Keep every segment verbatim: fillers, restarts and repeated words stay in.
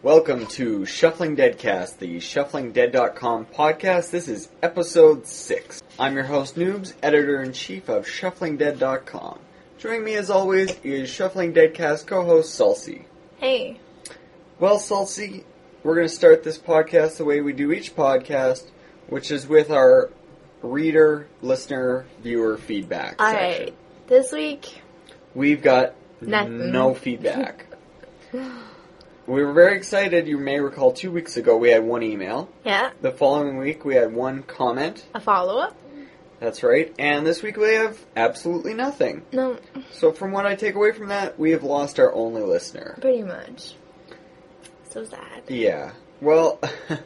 Welcome to Shuffling Deadcast, the shuffling dead dot com podcast. This is episode six. I'm your host, Noobs, editor-in-chief of shuffling dead dot com. Joining me, as always, is Shuffling Deadcast co-host, Salsi. Hey. Well, Salsi, we're going to start this podcast the way we do each podcast, which is with our reader, listener, viewer feedback All section. right. This week, We've got Nothing. no feedback. We were very excited. You may recall two weeks ago we had one email. yeah, The following week we had one comment. a follow-up. That's right. And this week we have absolutely nothing. No, So from what I take away from that, we have lost our only listener. pretty much. So sad. Yeah. Well,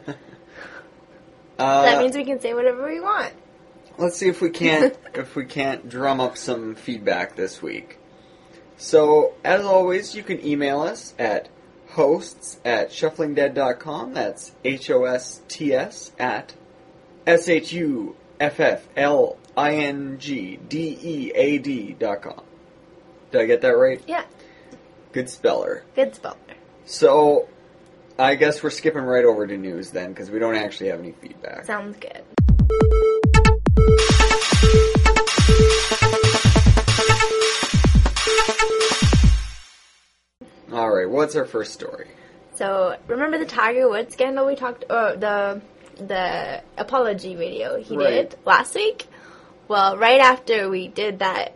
uh, that means we can say whatever we want. let's see if we can't if we can't drum up some feedback this week. So, as always, you can email us at hosts at shuffling dead dot com. That's H O S T S at S H U F F L I N G D E A D dot com. Did I get that right? Yeah, Good speller. good speller. So, I guess we're skipping right over to news then, because we don't actually have any feedback. Sounds good. Alright, what's our first story? So, remember the Tiger Woods scandal we talked, or the the apology video he Right. did last week? Well, right after we did that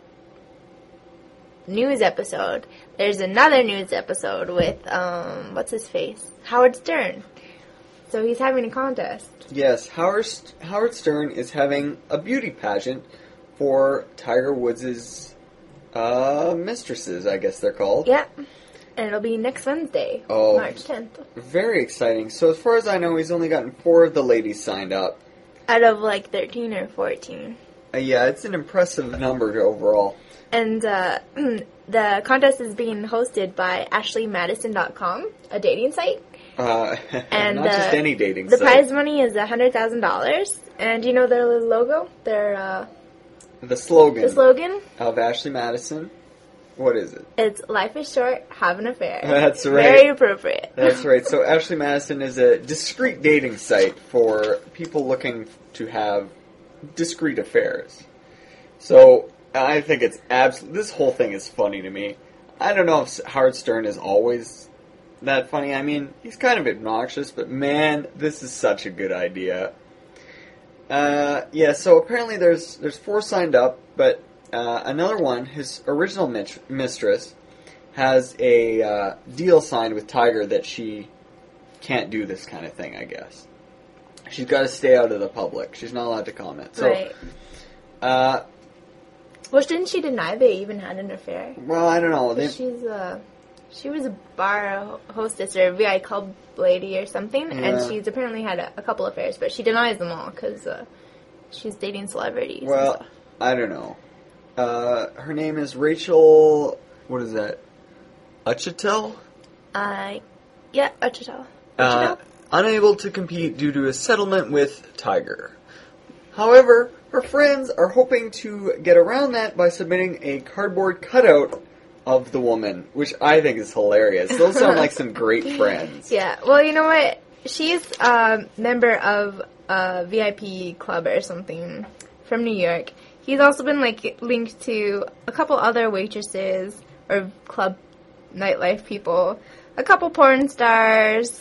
news episode, there's another news episode with, um, what's his face? Howard Stern. So he's having a contest. Yes, Howard, Howard Stern is having a beauty pageant for Tiger Woods' uh, mistresses, I guess they're called. Yeah. And it'll be next Wednesday, Oh. March tenth. Very exciting. So as far as I know, he's only gotten four of the ladies signed up. Out of like thirteen or fourteen. Uh, yeah, it's an impressive number overall. And uh, the contest is being hosted by Ashley Madison dot com, a dating site. Uh, And not just uh, any dating The site. prize money is one hundred thousand dollars. And you know their logo? Their uh, The slogan the slogan? of Ashley Madison, what is it? It's life is short, have an affair. That's right. Very appropriate. That's right. So Ashley Madison is a discreet dating site for people looking to have discreet affairs. So I think it's absolutely, this whole thing is funny to me. I don't know if Howard Stern is always that funny. I mean, he's kind of obnoxious, but man, this is such a good idea. Uh, yeah, so apparently there's there's four signed up, but uh, another one, his original mit- mistress, has a uh, deal signed with Tiger that she can't do this kind of thing, I guess. She's got to stay out of the public. She's not allowed to comment. So, Right. uh, Well, didn't she deny they even had an affair? well, I don't know. They, She's a, she was a bar hostess or a V I club lady or something, Yeah. and she's apparently had a, a couple affairs, but she denies them all because uh, she's dating celebrities. and well, stuff. I don't know. Uh, her name is Rachel, what is that? Uchitel? uh, yeah, Uchita. Uh, unable to compete due to a settlement with Tiger. However, her friends are hoping to get around that by submitting a cardboard cutout of the woman, which I think is hilarious. Those sound like some great friends. Yeah, well, you know what? She's a member of a V I P club or something from New York. He's also been, like, linked to a couple other waitresses or club nightlife people, a couple porn stars,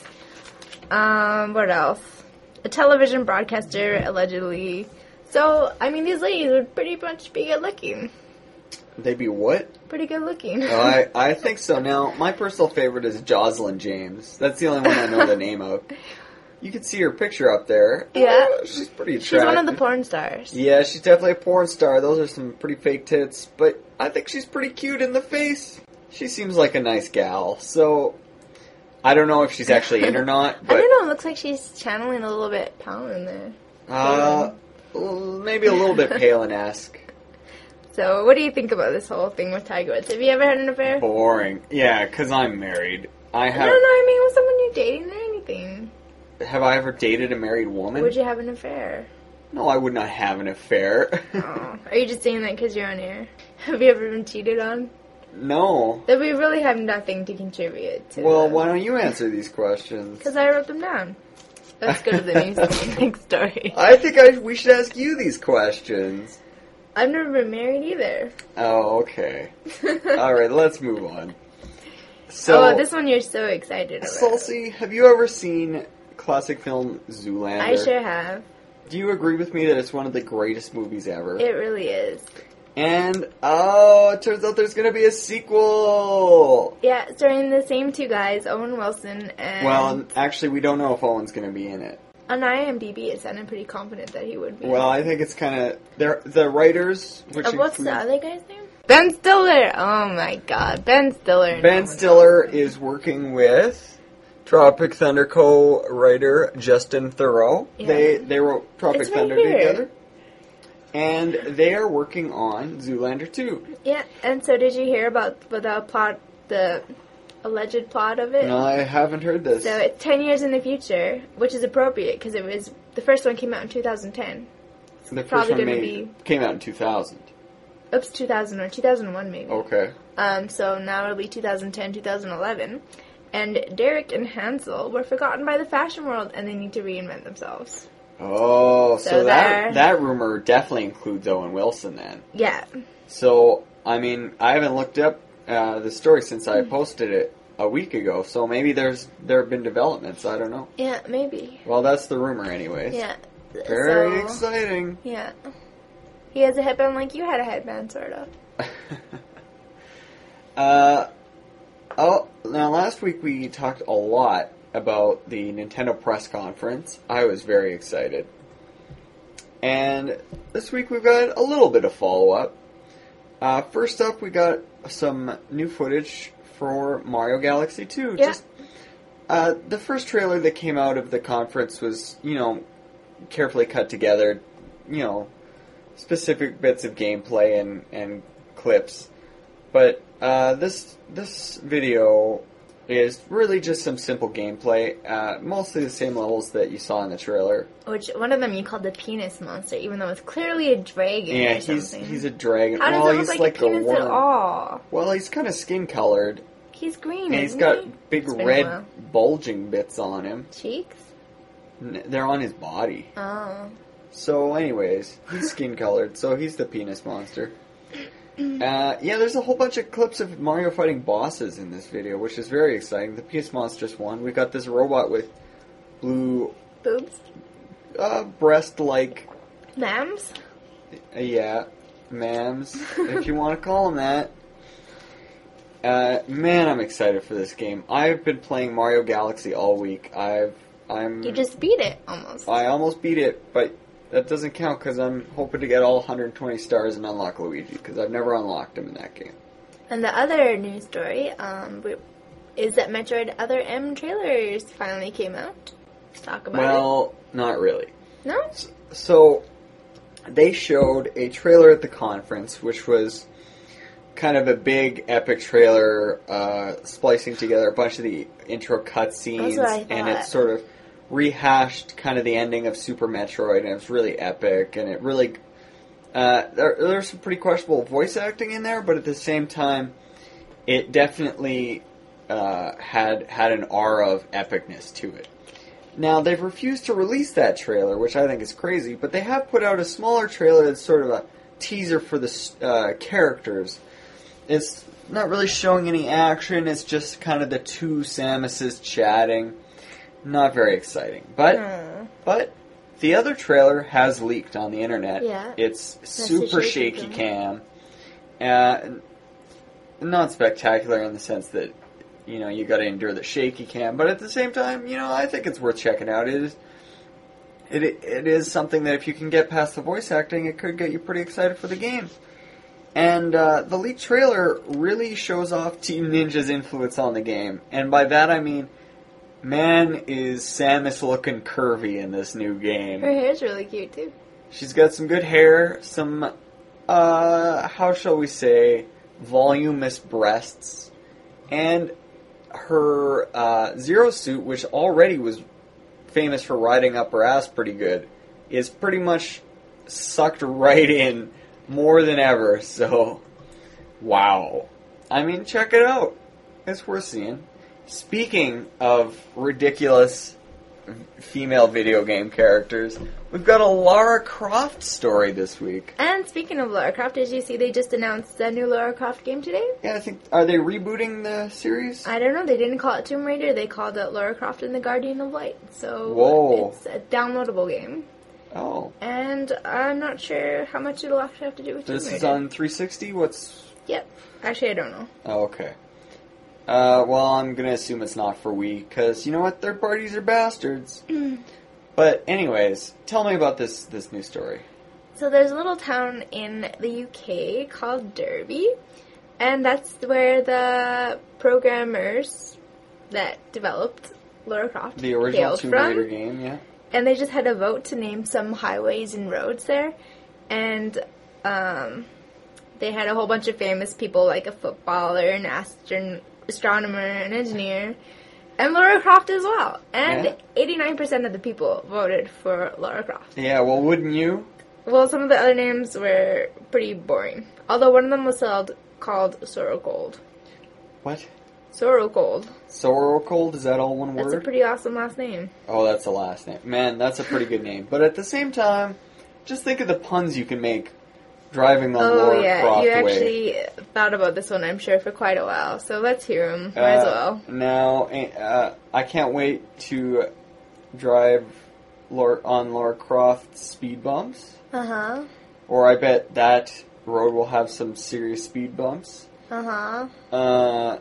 um, what else? A television broadcaster, allegedly. So, I mean, these ladies would pretty much be good looking. They'd be what? Pretty good looking. Oh, I, I think so. Now, my personal favorite is Jocelyn James. That's the only one I know the name of. You can see her picture up there. Yeah. Uh, she's pretty attractive. She's one of the porn stars. Yeah, she's definitely a porn star. Those are some pretty fake tits, but I think she's pretty cute in the face. She seems like a nice gal, so I don't know if she's actually in or not, but I don't know, it looks like she's channeling a little bit Palin in there. uh, maybe a little bit Palin-esque. So, what do you think about this whole thing with Tiger Woods? Have you ever had an affair? Boring. Yeah, because I'm married. I I have. don't know, I mean, with someone you're dating or anything. Have I ever dated a married woman? Would you have an affair? No, I would not have an affair. Oh, are you just saying that because you're on air? Have you ever been cheated on? No. That we really have nothing to contribute to. Well, why don't you answer these questions? Because I wrote them down. Let's go to the news next story. I think I, we should ask you these questions. I've never been married either. Oh, okay. All right, let's move on. So, oh, this one you're so excited about. Sulci, have you ever seen classic film Zoolander? I sure have. Do you agree with me that it's one of the greatest movies ever? It really is. And, oh, it turns out there's going to be a sequel! Yeah, starring the same two guys, Owen Wilson and... Well, actually, we don't know if Owen's going to be in it. On IMDb, it sounded pretty confident that he would be. Well, I think it's kind of... They're the writers, which uh, What's include, the other guy's name? Ben Stiller! Oh my god, Ben Stiller. Ben Stiller is working with Tropic Thunder co-writer Justin Theroux. Yeah. They they wrote Tropic It's right Thunder here. together. And they are working on Zoolander two. Yeah, and so did you hear about the plot, the alleged plot of it? No, I haven't heard this. So it's ten years in the future, which is appropriate because it was the first one came out in two thousand ten. the first probably one gonna made, be- came out in two thousand. Oops, two thousand or two thousand one maybe. Okay. Um, so now it'll be two thousand ten, two thousand eleven. And Derek and Hansel were forgotten by the fashion world and they need to reinvent themselves. Oh, so, So that there- that rumor definitely includes Owen Wilson then. Yeah. So, I mean, I haven't looked up uh, the story since I posted it a week ago, so maybe there's there have been developments, I don't know. Yeah, maybe. Well, that's the rumor anyways. Yeah. Very so, exciting. Yeah. He has a headband like you had a headband, sort of. uh, oh, now last week we talked a lot about the Nintendo press conference. I was very excited. And this week we've got a little bit of follow-up. Uh, first up, we got some new footage for Mario Galaxy two. Yeah. Just, uh, the first trailer that came out of the conference was, you know, carefully cut together, you know, specific bits of gameplay and, and clips. But uh, this this video is really just some simple gameplay, uh, mostly the same levels that you saw in the trailer. Which, one of them you called the penis monster, even though it's clearly a dragon Yeah, or he's something. he's a dragon. How does well, it he's look like, like a penis worm. at all? Well, he's kind of skin colored, He's green, and he's isn't got he? big It's been a red while. bulging bits on him. Cheeks? N- They're on his body. Oh. So, anyways, he's skin colored, so he's the penis monster. Uh, yeah, there's a whole bunch of clips of Mario fighting bosses in this video, which is very exciting. The penis monster's one. We got this robot with blue, Boobs? uh, breast-like, Lambs? uh, yeah, mams, if you want to call them that. Uh, man, I'm excited for this game. I've been playing Mario Galaxy all week. I've, I'm, You just beat it, almost. I almost beat it, but that doesn't count because I'm hoping to get all one hundred twenty stars and unlock Luigi because I've never unlocked him in that game. And the other news story um, we- is that Metroid Other M trailers finally came out. Let's talk about Well, not really. it. No? So, they showed a trailer at the conference, which was kind of a big, epic trailer, uh, splicing together a bunch of the intro cutscenes, That's what I and it thought. sort of rehashed kind of the ending of Super Metroid, and it was really epic, and it really... Uh, there, there's some pretty questionable voice acting in there, but at the same time, it definitely uh, had had an aura of epicness to it. Now, they've refused to release that trailer, which I think is crazy, but they have put out a smaller trailer that's sort of a teaser for the uh, characters. It's not really showing any action, it's just kind of the two Samuses chatting. Not very exciting. But, Hmm. but the other trailer has leaked on the internet. Yeah. It's the super shaky shaky cam. cam. Uh, not spectacular in the sense that, you know, you gotta endure the shaky cam, but at the same time, you know, I think it's worth checking out. It is, it, it is something that if you can get past the voice acting, it could get you pretty excited for the game. And uh, the leaked trailer really shows off Team Ninja's influence on the game. And by that I mean, man, is Samus looking curvy in this new game. Her hair's really cute, too. She's got some good hair, some, uh, how shall we say, voluminous breasts. And her uh, Zero suit, which already was famous for riding up her ass pretty good, is pretty much sucked right in more than ever. So, wow. I mean, check it out. It's worth seeing. Speaking of ridiculous female video game characters, we've got a Lara Croft story this week. And speaking of Lara Croft, did you see they just announced a new Lara Croft game today? Yeah, I think, are they rebooting the series? I don't know, they didn't call it Tomb Raider, they called it Lara Croft and the Guardian of Light. So Whoa. It's a downloadable game. Oh. And I'm not sure how much it'll actually have to do with Tomb This Raider. is on three sixty? What's... Yep. Actually, I don't know. Oh, okay. Uh, well, I'm gonna assume it's not for Wii, because, you know what, third parties are bastards. But anyways, tell me about this, this new story. So there's a little town in the U K called Derby, and that's where the programmers that developed Lara Croft The original hailed Tomb from. Raider game, yeah? And they just had a vote to name some highways and roads there. And um, they had a whole bunch of famous people, like a footballer, an astron- astronomer, an engineer, and Lara Croft as well. And Yeah. eighty-nine percent of the people voted for Lara Croft. Yeah, well, wouldn't you? Well, some of the other names were pretty boring. Although one of them was called, called Sorrow Cold. What? Sorrow Cold. Sorrow Cold? Is that all one That's word? a pretty awesome last name. Oh, that's the last name. Man, that's a pretty good name. But at the same time, just think of the puns you can make driving on Oh, Lara yeah. Croft You way. actually thought about this one, I'm sure, for quite a while. So let's hear them. Might as Uh, well. Now, uh, I can't wait to drive Lara, on Lara Croft's speed bumps. Uh-huh. Or I bet that road will have some serious speed bumps. Uh-huh. Uh,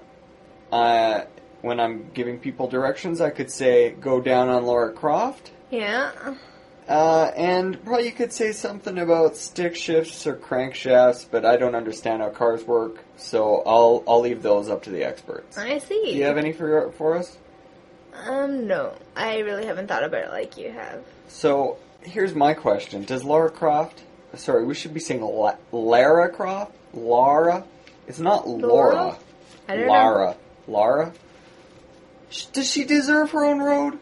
I, when I'm giving people directions, I could say, go down on Lara Croft. Yeah. Uh, and probably you could say something about stick shifts or crankshafts, but I don't understand how cars work, so I'll I'll leave those up to the experts. I see. Do you have any for for us? Um, no. I really haven't thought about it like you have. So here's my question: does Lara Croft? Sorry, we should be saying La- Lara Croft. Lara. It's not Laura. Laura? I don't Lara. know. Lara. Sh- Does she deserve her own road?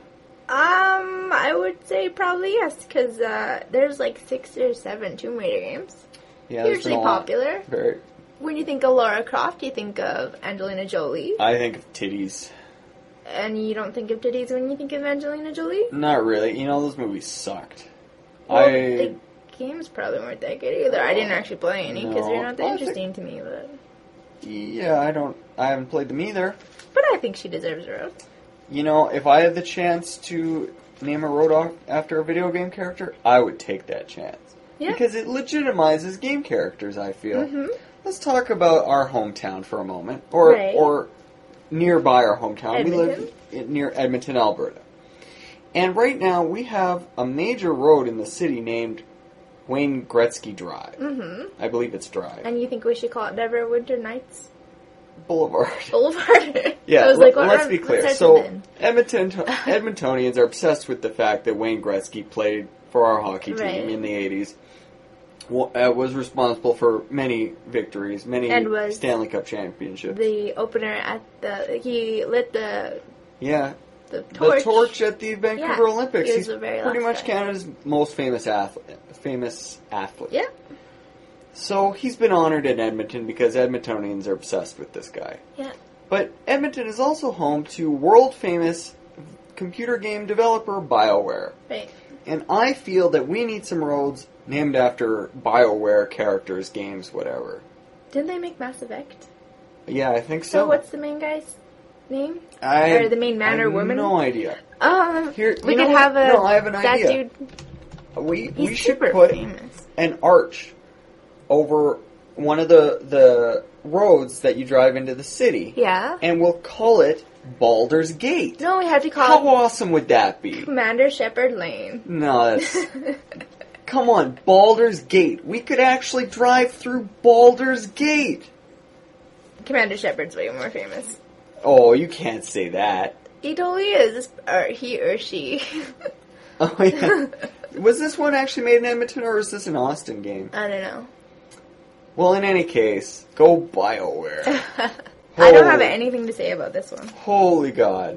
Um, I would say probably yes, because uh, there's like six or seven Tomb Raider games. Yeah, there's Hugely been a lot. popular. Very. When you think of Lara Croft, you think of Angelina Jolie. I think of titties. And you don't think of titties when you think of Angelina Jolie? Not really. You know, those movies sucked. Well, I. the games probably weren't that good either. I didn't actually play any because No. they're not that I interesting to me. But Yeah, I don't. I haven't played them either. but I think she deserves a road. You know, if I had the chance to name a road off after a video game character, I would take that chance. Yeah. Because it legitimizes game characters, I feel. Mhm. Let's talk about our hometown for a moment. Or Right. or nearby our hometown. We live Edmonton? in, near Edmonton, Alberta. And right now we have a major road in the city named Wayne Gretzky Drive. Mhm. I believe it's Drive. And you think we should call it Neverwinter Nights Boulevard. Boulevard? Yeah, I was let, like, what let's are- be clear. what's So, Edmonton? Edmonton, Edmontonians are obsessed with the fact that Wayne Gretzky played for our hockey team Right. in the eighties. Well, uh, was responsible for many victories, many And was Stanley Cup championships. The opener at the he lit the yeah, the torch. the torch at the Vancouver Yeah, Olympics. he was He's the very pretty last much guy. Canada's most famous athlete. Famous athlete. Yeah. So he's been honored in Edmonton because Edmontonians are obsessed with this guy. Yeah. But Edmonton is also home to world famous computer game developer BioWare. Right. And I feel that we need some roads named after BioWare characters, games, whatever. Didn't they make Mass Effect? Yeah, I think So so. what's the main guy's name? I, or the main man I or have woman? no idea. Um, Here, we you could know have what? a No, I have an that idea. dude. We He's we should super put famous. an arch over one of the the roads that you drive into the city. Yeah. And we'll call it Baldur's Gate. No, we have to call How it awesome would that be? Commander Shepard Lane. No, that's... Come on, Baldur's Gate. We could actually drive through Baldur's Gate. Commander Shepard's way more famous. Oh, you can't say that. He totally is. Or he or she. Oh, yeah. Was this one actually made in Edmonton, or is this an Austin game? I don't know. Well, in any case, go BioWare. I don't have Holy- anything to say about this one. Holy God.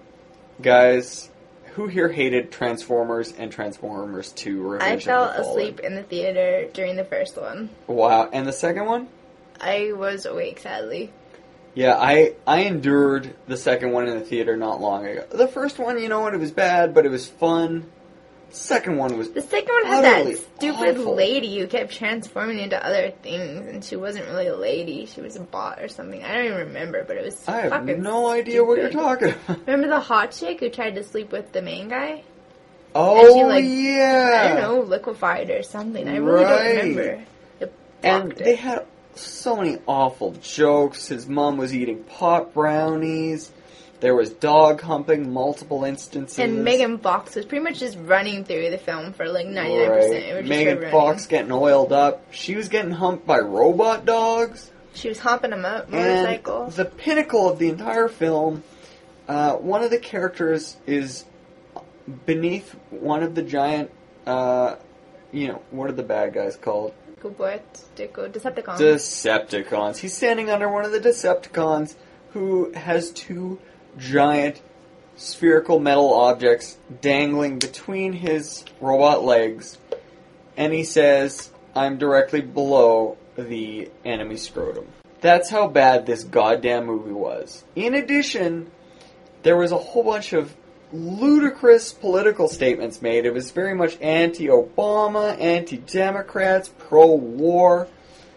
Guys, who here hated Transformers and Transformers two Revenge I of the fell Fallen? asleep in the theater during the first one. Wow, and the second one? I was awake, sadly. Yeah, I I endured the second one in the theater not long ago. The first one, you know what, it was bad, but it was fun. The second one was The second one had that utterly stupid awful. lady who kept transforming into other things, and she wasn't really a lady. She was a bot or something. I don't even remember, but it was I have fucking no idea what you're stupid. talking about. Remember the hot chick who tried to sleep with the main guy? Oh, she, like, yeah. I don't know, liquefied or something. I really Right. don't remember. It And blocked they it. had so many awful jokes. His mom was eating pot brownies. There was dog humping, multiple instances. And Megan Fox was pretty much just running through the film for like ninety-nine percent. It was Right. just Megan her running. Fox getting oiled up. She was getting humped by robot dogs. She was hopping him up, And motorcycle. the pinnacle of the entire film, uh, one of the characters is beneath one of the giant, uh, you know, what are the bad guys called? Kubot, Deco, Decepticon. Decepticons. He's standing under one of the Decepticons who has two giant spherical metal objects dangling between his robot legs, and he says, I'm directly below the enemy scrotum. That's how bad this goddamn movie was. In addition, there was a whole bunch of ludicrous political statements made. It was very much anti-Obama, anti-Democrats, pro-war.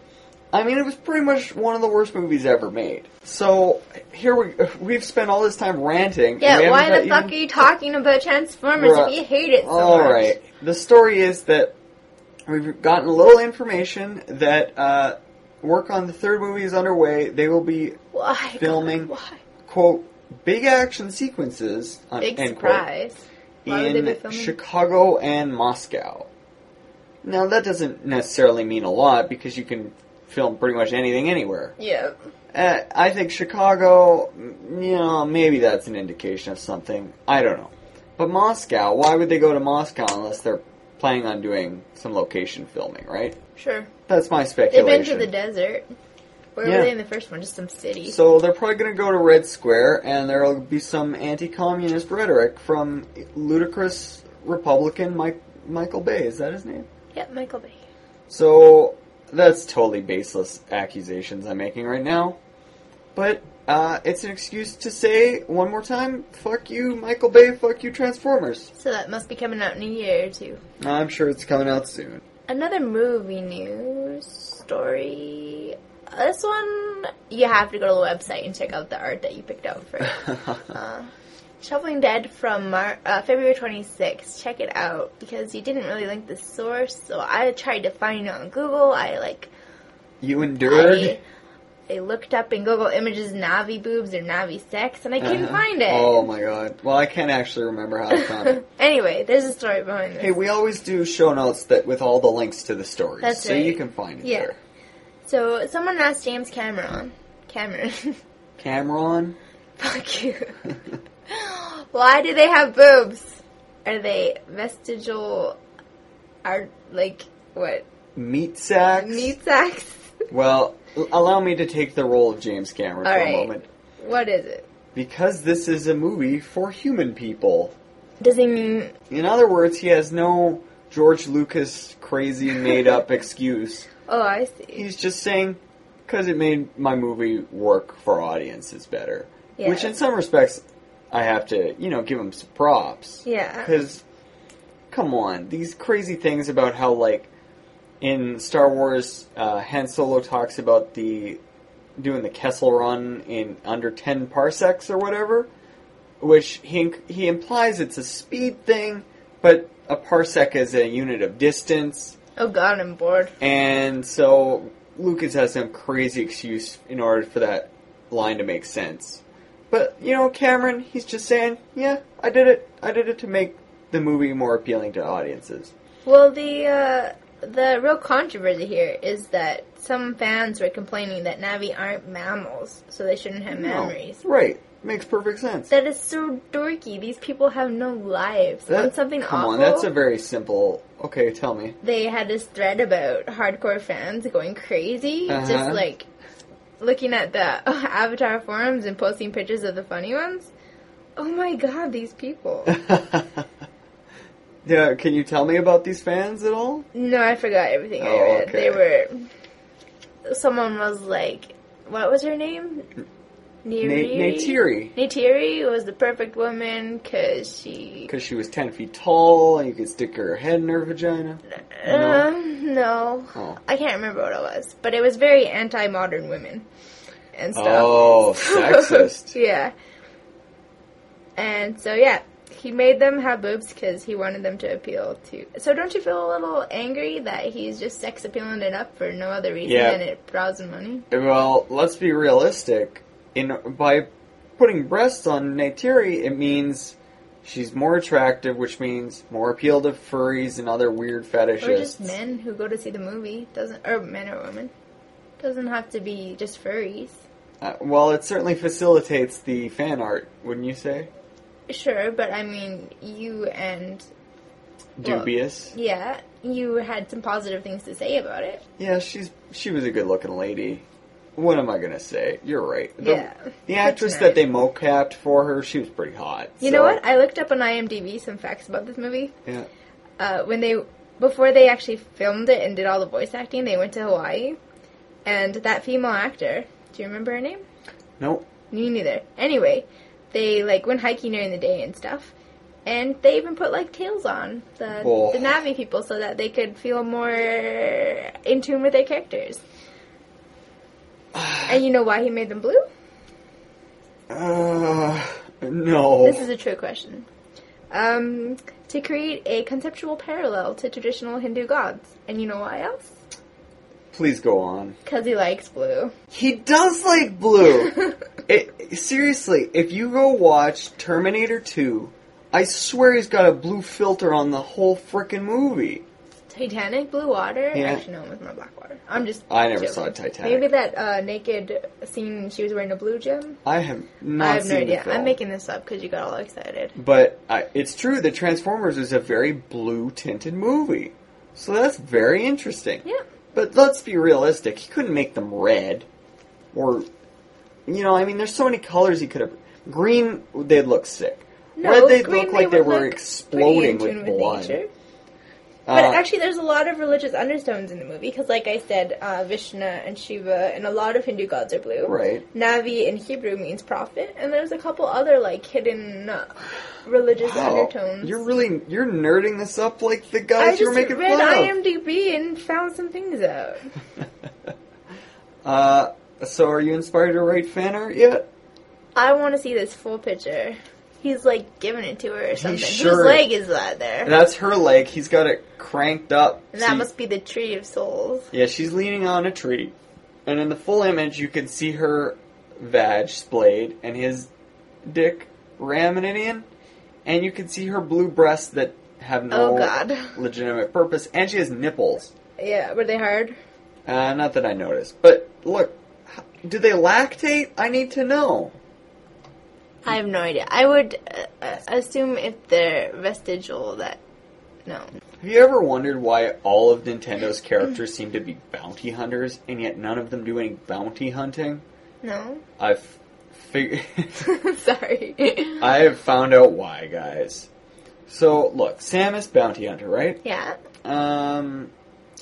I mean, it was pretty much one of the worst movies ever made. So, here we, we've spent all this time ranting. and we yeah, haven't why the even- fuck are you talking about Transformers Bruh. if you hate it so much? Alright. The story is that we've gotten a little information that uh, work on the third movie is underway. They will be Why? filming, God, why? quote, big action sequences, uh, Big end quote, surprise. Why would they be in filming? Chicago and Moscow. Now, that doesn't necessarily mean a lot because you can film pretty much anything anywhere. Yeah. Uh, I think Chicago, mm, you know, maybe that's an indication of something. I don't know. But Moscow, why would they go to Moscow unless they're planning on doing some location filming, right? Sure. That's my They've speculation. been to the desert. Where Yeah. were they in the first one? Just some city. So they're probably going to go to Red Square, and there will be some anti-communist rhetoric from ludicrous Republican Mike, Michael Bay. Is that his name? Yep, Michael Bay. So that's totally baseless accusations I'm making right now. But uh, it's an excuse to say one more time, fuck you, Michael Bay, fuck you, Transformers. So that must be coming out in a year or two. I'm sure it's coming out soon. Another movie news story. This one, you have to go to the website and check out the art that you picked out for it. uh, Shuffling Dead from Mar- uh, February twenty-sixth. Check it out because you didn't really link the source, so I tried to find it on Google. I like You endured? I, I looked up in Google Images Navi boobs or Navi sex, and I couldn't Uh-huh. find it. Oh my god. Well, I can't actually remember how I found it. Anyway, there's a story behind this. Hey, we always do show notes that with all the links to the stories, That's so right. you can find it Yeah. there. So someone asked James Cameron, Cameron, Cameron? fuck you. Why do they have boobs? Are they vestigial? Are like what? Meat sacks? Meat sacks? Well, l- allow me to take the role of James Cameron All for right. a moment. What is it? Because this is a movie for human people. Does he mean? In other words, he has no George Lucas crazy made-up excuse. Oh, I see. He's just saying, because it made my movie work for audiences better. Yeah. Which in some respects, I have to, you know, give him some props. Yeah. Because, come on, these crazy things about how, like, in Star Wars, uh, Han Solo talks about the doing the Kessel Run in under ten parsecs or whatever, which he he implies it's a speed thing, but a parsec is a unit of distance, Oh God, I'm bored. and so Lucas has some crazy excuse in order for that line to make sense. But, you know, Cameron, he's just saying, yeah, I did it. I did it to make the movie more appealing to audiences. Well, the uh, the real controversy here is that some fans were complaining that Navi aren't mammals, so they shouldn't have No. memories. Right. Makes perfect sense. That is so dorky. These people have no lives. That- Want something come awful? on, that's a very simple... Okay, tell me. They had this thread about hardcore fans going crazy, Uh-huh. just like looking at the Avatar forums and posting pictures of the funny ones. Oh my God, these people. Yeah, can you tell me about these fans at all? No, I forgot everything I Oh, read. okay. They were... Someone was like... What was her name? Neytiri. Neytiri. Neytiri was the perfect woman because she... Because she was ten feet tall and you could stick her head in her vagina? Uh, no. no. Oh. I can't remember what it was. But it was very anti-modern women and stuff. Oh, sexist. Yeah. And so, yeah. He made them have boobs because he wanted them to appeal to... So don't you feel a little angry that he's just sex appealing it up for no other reason yeah. than it draws him money? Well, let's be realistic. In By putting breasts on Neytiri, it means she's more attractive, which means more appeal to furries and other weird fetishists. Or just men who go to see the movie. Doesn't Or men or women. Doesn't have to be just furries. Uh, well, it certainly facilitates the fan art, wouldn't you say? Sure, but I mean, you and... Dubious. Well, yeah, you had some positive things to say about it. Yeah, she's she was a good-looking lady. What am I going to say? You're right. The, yeah. The actress that they mocapped for her, she was pretty hot. You so. know what? I looked up on IMDb some facts about this movie. Yeah. Uh, when they... Before they actually filmed it and did all the voice acting, they went to Hawaii. And that female actor, do you remember her name? Nope. Me neither. Anyway... They, like, went hiking during the day and stuff. And they even put, like, tails on the, oh. the Na'vi people so that they could feel more in tune with their characters. And you know why he made them blue? Uh, no. This is a true question. Um, to create a conceptual parallel to traditional Hindu gods. And you know why else? Please go on. Because he likes blue. He does like blue. it, seriously, if you go watch Terminator two, I swear he's got a blue filter on the whole frickin' movie. Titanic, blue water? Yeah. Actually, no, it was more black water. I'm just I never joking. saw Titanic. Maybe that uh, naked scene she was wearing a blue gem? I have not I have seen no the idea. film. I'm making this up because you got all excited. But I, it's true that Transformers is a very blue-tinted movie. So that's very interesting. Yeah. But let's be realistic. He couldn't make them red. Or, you know, I mean, there's so many colors he could have... Green, they'd look sick. No, red, they'd green, look like they they, would were look exploding pretty in with tune blood. nature. Uh, But actually, there's a lot of religious undertones in the movie, because like I said, uh, Vishnu and Shiva and a lot of Hindu gods are blue. Right. Navi in Hebrew means prophet, and there's a couple other like hidden uh, religious wow. undertones. You're really, you're nerding this up like the I guys just you're making read fun of. IMDb and found some things out. uh, so are you inspired to write fan art yet? I want to see this full picture. He's like giving it to her or something. sure Whose leg is that there? That's her leg. He's got it cranked up. And that See- must be the Tree of Souls. Yeah, she's leaning on a tree. And in the full image, you can see her vag splayed and his dick ramming it in. And you can see her blue breasts that have no Oh, God. legitimate purpose. And she has nipples. Yeah, were they hard? Uh, not that I noticed. But look, h- do they lactate? I need to know. I have no idea. I would uh, assume if they're vestigial that... No. Have you ever wondered why all of Nintendo's characters seem to be bounty hunters, and yet none of them do any bounty hunting? No? I've figured... Sorry. I have found out why, guys. So, look, Samus, bounty hunter, right? Yeah. Um,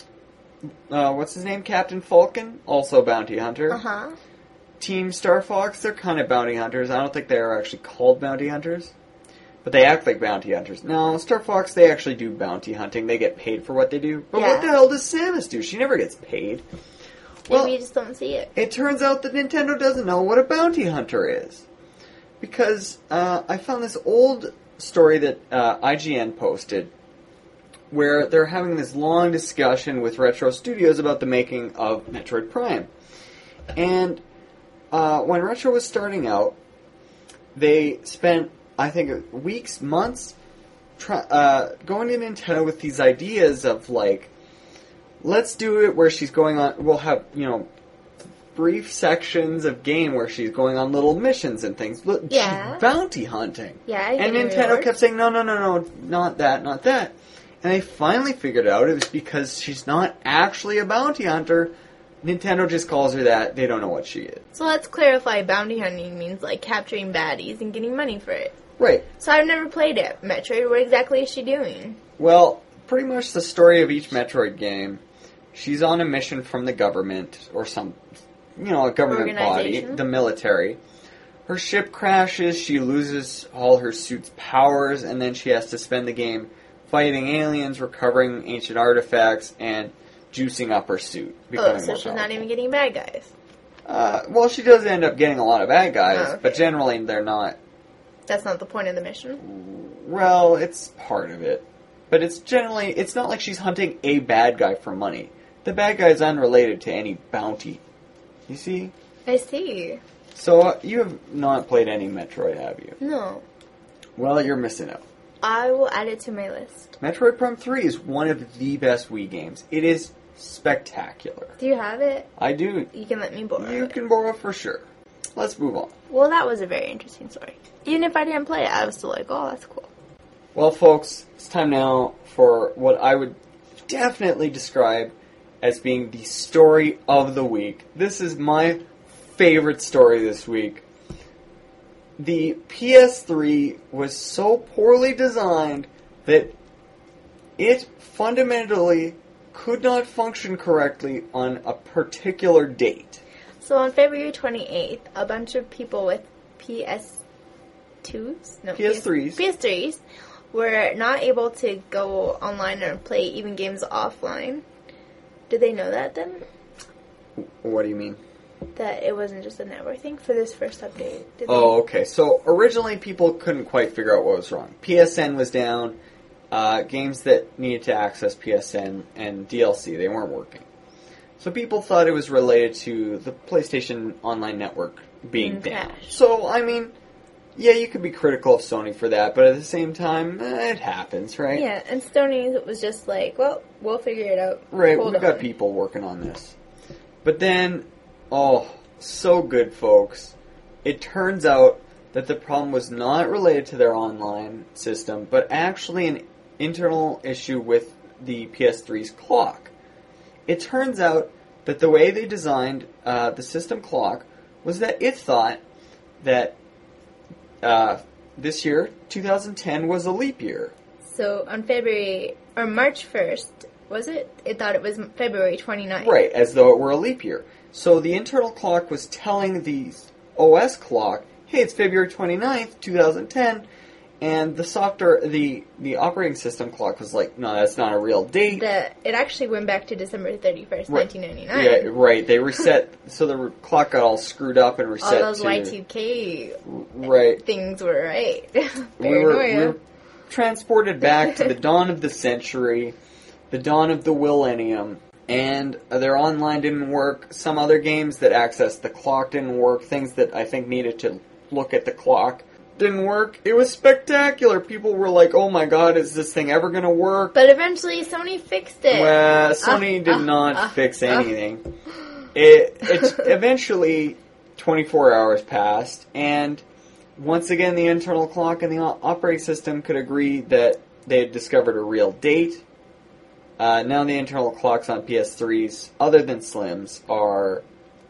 uh, what's his name? Captain Falcon, also bounty hunter. Uh-huh. Team Star Fox, they're kind of bounty hunters. I don't think they're actually called bounty hunters. But they act like bounty hunters. No, Star Fox, they actually do bounty hunting. They get paid for what they do. But Yeah. what the hell does Samus do? She never gets paid. Well, Maybe you just don't see it. it turns out that Nintendo doesn't know what a bounty hunter is. Because uh, I found this old story that uh, I G N posted where they're having this long discussion with Retro Studios about the making of Metroid Prime. And uh, when Retro was starting out, they spent, I think, weeks, months try, uh, going to Nintendo with these ideas of, like, let's do it where she's going on, we'll have, you know, brief sections of game where she's going on little missions and things. Look, Yeah. she's bounty hunting. Yeah, I And get Nintendo rewards. kept saying, no, no, no, no, not that, not that. And they finally figured out it was because she's not actually a bounty hunter. Nintendo just calls her that. They don't know what she is. So let's clarify, bounty hunting means like capturing baddies and getting money for it. Right. So I've never played it. Metroid, what exactly is she doing? Well, pretty much the story of each Metroid game, she's on a mission from the government or some, you know, a government body, Organization. the military, her ship crashes, she loses all her suit's powers, and then she has to spend the game fighting aliens, recovering ancient artifacts, and juicing up her suit. Oh, so she's not even getting bad guys. Uh, well, she does end up getting a lot of bad guys, oh, okay. but generally they're not. That's not the point of the mission? Well, it's part of it. But it's generally, it's not like she's hunting a bad guy for money. The bad guy is unrelated to any bounty. You see? I see. So, uh, you have not played any Metroid, have you? No. Well, you're missing out. I will add it to my list. Metroid Prime three is one of the best Wii games. It is spectacular. Do you have it? I do. You can let me borrow You it. can borrow for sure. Let's move on. Well, that was a very interesting story. Even if I didn't play it, I was still like, oh, that's cool. Well, folks, it's time now for what I would definitely describe as being the story of the week. This is my favorite story this week. The P S three was so poorly designed that it fundamentally could not function correctly on a particular date. So on February twenty-eighth, a bunch of people with P S twos? No, P S threes. P S threes were not able to go online or play even games offline. Did they know that then? What do you mean? That it wasn't just a network thing for this first update? Did Oh, they? okay. So originally people couldn't quite figure out what was wrong. P S N was down. Uh, games that needed to access P S N and D L C, they weren't working. So people thought it was related to the PlayStation Online Network being Mm, down. crash. So, I mean, yeah, you could be critical of Sony for that, but at the same time, eh, it happens, right? Yeah, and Sony was just like, well, we'll figure it out. Right, Hold we've got on. people working on this. But then, oh, so good, folks. It turns out that the problem was not related to their online system, but actually an internal issue with the P S three's clock. It turns out that the way they designed uh, the system clock was that it thought that uh, this year, two thousand ten, was a leap year. So on February, or March first, was it? It thought it was February twenty-ninth. Right, as though it were a leap year. So the internal clock was telling the O S clock, hey, it's February twenty-ninth, two thousand ten, and the software, the, the operating system clock was like, no, that's not a real date. The, it actually went back to December thirty-first, Right. nineteen ninety-nine. Yeah, right. They reset, so the re- clock got all screwed up and reset All those to... Y two K Right. things were right. We were, we Paranoia. were transported back to the dawn of the century, the dawn of the millennium, and their online didn't work. Some other games that accessed the clock didn't work. Things that I think needed to look at the clock didn't work. It was spectacular. People were like, oh my god, is this thing ever going to work? But eventually Sony fixed it. Well, Sony Uh, did uh, not uh, fix uh. anything. It, it eventually, twenty-four hours passed, and once again, the internal clock and the o- operating system could agree that they had discovered a real date. Uh, now the internal clocks on P S threes, other than Slim's, are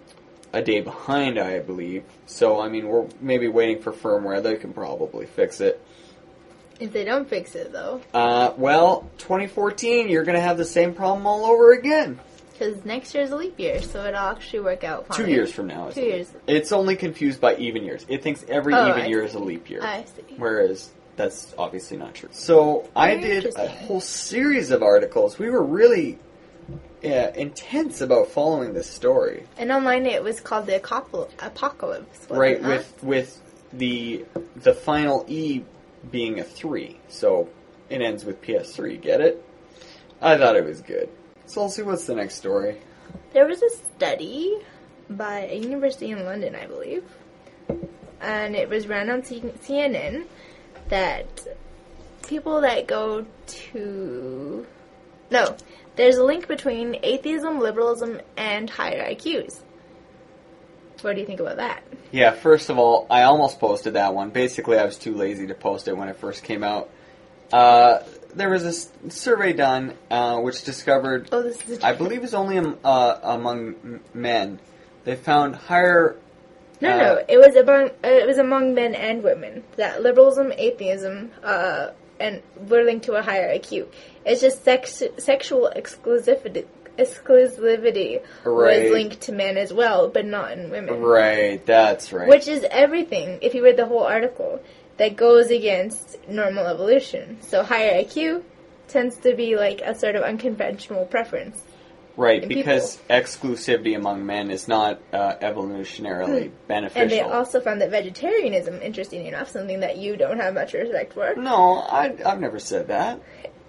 a day behind, I believe. So, I mean, we're maybe waiting for firmware. They can probably fix it. If they don't fix it, though. Uh, well, twenty fourteen, you're going to have the same problem all over again. Because next year's a leap year, so it'll actually work out fine. Two years from now. Is Two a leap years. year. It's only confused by even years. It thinks every Oh, even I year see. is a leap year. I see. Whereas that's obviously not true. So I Very did a interesting. whole series of articles. We were really yeah, intense about following this story. And online it was called the Acopol- Apocalypse, wasn't Right, it? with with the the final E being a three. So it ends with P S three, get it? I thought it was good. So let's see what's the next story. There was a study by a university in London, I believe, and it was run on C- CNN that people that go to... No, there's a link between atheism, liberalism, and higher I Qs. What do you think about that? Yeah, first of all, I almost posted that one. Basically, I was too lazy to post it when it first came out. Uh, there was a s- survey done uh, which discovered, Oh, this is... I believe it was only um, uh, among m- men, they found higher... No, uh, no, it was among uh, it was among men and women. That liberalism, atheism, uh, and were linked to a higher I Q. It's just sex, sexual exclusivity, exclusivity Right. was linked to men as well, but not in women. Right, that's right. Which is everything, if you read the whole article, that goes against normal evolution. So higher I Q tends to be like a sort of unconventional preference. Right, in because exclusivity among men is not uh, evolutionarily Hmm. beneficial. And they also found that vegetarianism, interesting enough, something that you don't have much respect for, No, I, I've never said that.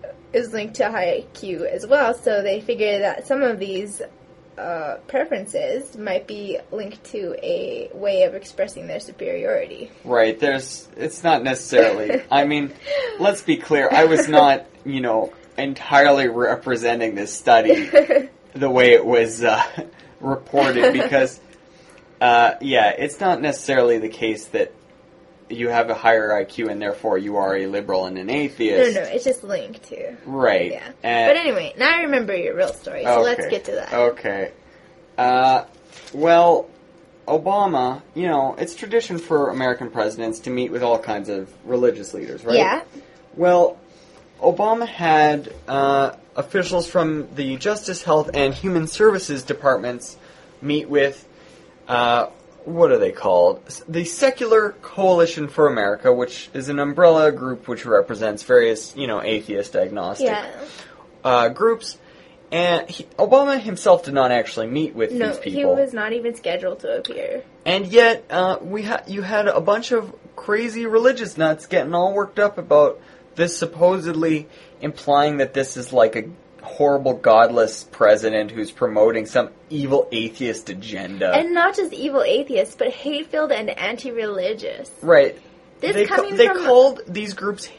is linked to high I Q as well. So they figured that some of these uh, preferences might be linked to a way of expressing their superiority. Right, there's, it's not necessarily, I mean, let's be clear, I was not, you know, entirely representing this study the way it was uh, reported, because, uh, yeah, it's not necessarily the case that you have a higher I Q and therefore you are a liberal and an No, atheist. no, it's just linked to. Right. Yeah. And- But anyway, now I remember your real story, so let's Okay. get to that. Okay. Uh, well, Obama, you know, it's tradition for American presidents to meet with all kinds of religious leaders, right? Yeah. Well, Obama had uh, officials from the Justice, Health, and Human Services departments meet with, uh, what are they called? The Secular Coalition for America, which is an umbrella group which represents various, you know, atheist, agnostic Yeah. uh, groups. And he, Obama himself did not actually meet with No, these he people. was not even scheduled to appear. And yet, uh, we ha- you had a bunch of crazy religious nuts getting all worked up about this, supposedly implying that this is like a horrible, godless president who's promoting some evil atheist agenda. And not just evil atheists, but hate-filled and anti-religious. right. This they ca- coming they from called these groups,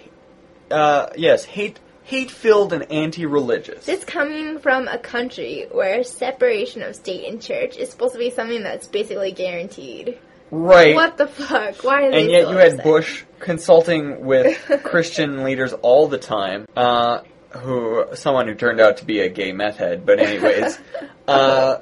uh, yes, hate hate-filled and anti-religious. this coming from a country where separation of state and church is supposed to be something that's basically guaranteed. right. What the fuck? Why are they And yet so you had upset? Bush consulting with Christian leaders all the time, uh, who, someone who turned out to be a gay meth head, but anyways, uh,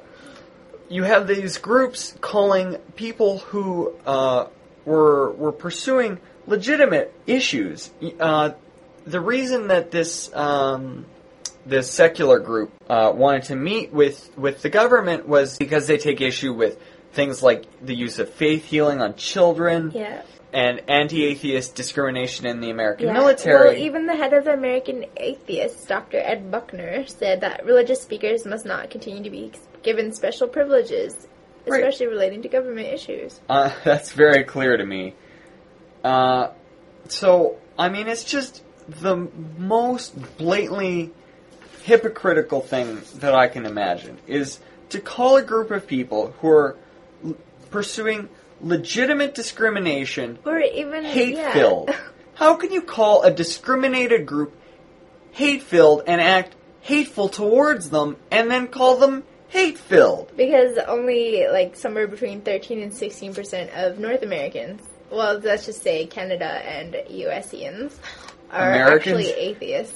you have these groups calling people who, uh, were, were pursuing legitimate issues. Uh, the reason that this, um, this secular group, uh, wanted to meet with, with the government was because they take issue with things like the use of faith healing on children, Yeah. and anti-atheist discrimination in the American Yeah. military. Well, even the head of the American Atheists, Doctor Ed Buckner, said that religious speakers must not continue to be given special privileges, Right. especially relating to government issues. Uh, that's very clear to me. Uh, so, I mean, it's just the most blatantly hypocritical thing that I can imagine, is to call a group of people who are l- pursuing legitimate discrimination Or even hate-filled. Yeah. How can you call a discriminated group hate-filled and act hateful towards them and then call them hate-filled? Because only like somewhere between thirteen and sixteen percent of North Americans, well, let's just say Canada and USians, are Americans? actually atheists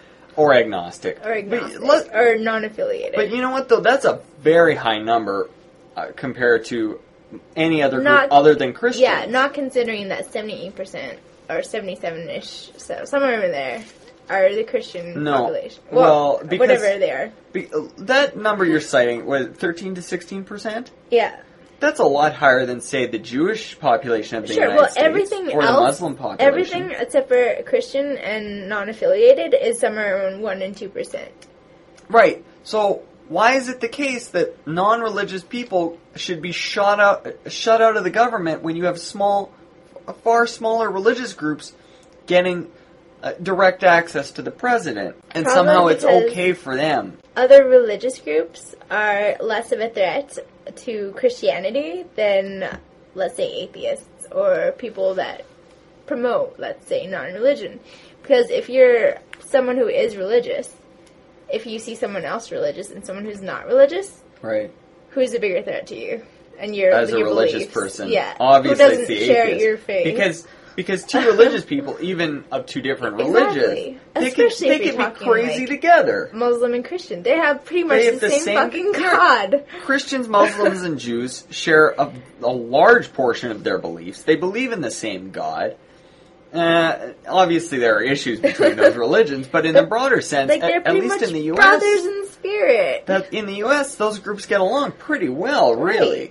Or agnostic. or agnostic But, let- or non-affiliated. but you know what, though? That's a very high number uh, compared to any other group Not- other than Christians. Yeah, not considering that seventy-eight percent or seventy-seven-ish, so somewhere in there are the Christian No. population. Well, because- whatever they are. Be- uh, that number you're citing, was thirteen to sixteen percent? Yeah. That's a lot higher than, say, the Jewish population of the Sure, United well, States. everything or the else, Muslim population. everything except for Christian and non-affiliated is somewhere around one and two percent. Right. So why is it the case that non-religious people should be shut out, shut out of the government when you have small, far smaller religious groups getting uh, direct access to the president, and Probably somehow it's because- okay for them? Other religious groups are less of a threat to Christianity than, let's say, atheists or people that promote, let's say, non-religion. Because if you're someone who is religious, if you see someone else religious and someone who's not religious, Right. who's a bigger threat to you? And your As a your religious beliefs? person, Yeah. obviously who doesn't it's the share atheist. your faith? Because because two religious people, even of two different religions, Exactly. they can Especially they if you're can be talking, crazy like- together. Muslim and Christian, they have pretty much They the, have the same, same- fucking God. Christians, Muslims, and Jews share a, a large portion of their beliefs. They believe in the same God. Uh, obviously, there are issues between those religions, but in the broader sense, Like they're at, at pretty least much in the U S, brothers in spirit. that in the U S, those groups get along pretty well, really.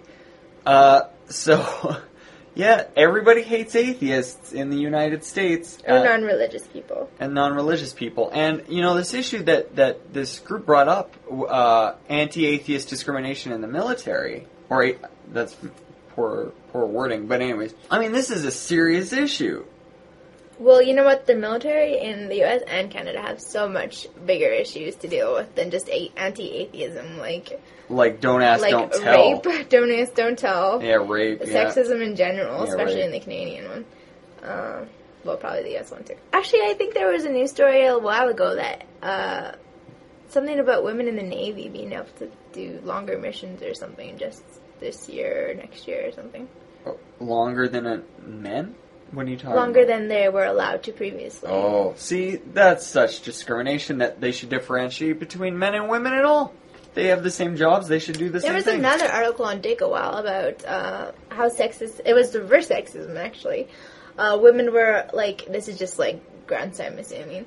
Uh, so, yeah, everybody hates atheists in the United States. Or uh, non-religious people. and non-religious people. And, you know, this issue that, that this group brought up, uh, anti-atheist discrimination in the military, or a, that's poor, poor wording, but anyways, I mean, this is a serious issue. Well, you know what? The military in the U S and Canada have so much bigger issues to deal with than just a- anti-atheism, like Like, don't ask, like don't tell. rape, don't ask, don't tell, Yeah, rape, yeah. sexism in general, Yeah, especially rape. in the Canadian one. Uh, well, probably the U S one too. Actually, I think there was a news story a while ago that uh, something about women in the Navy being able to do longer missions or something just this year or next year or something. Longer than a men? What are you talking Longer about? than they were allowed to previously. Oh, see, that's such discrimination that they should differentiate between men and women at all. They have the same jobs, they should do the There same was thing. another article on Dick a while about uh, how sexist, it was reverse sexism actually. Uh, women were, like, this is just like grants I'm assuming,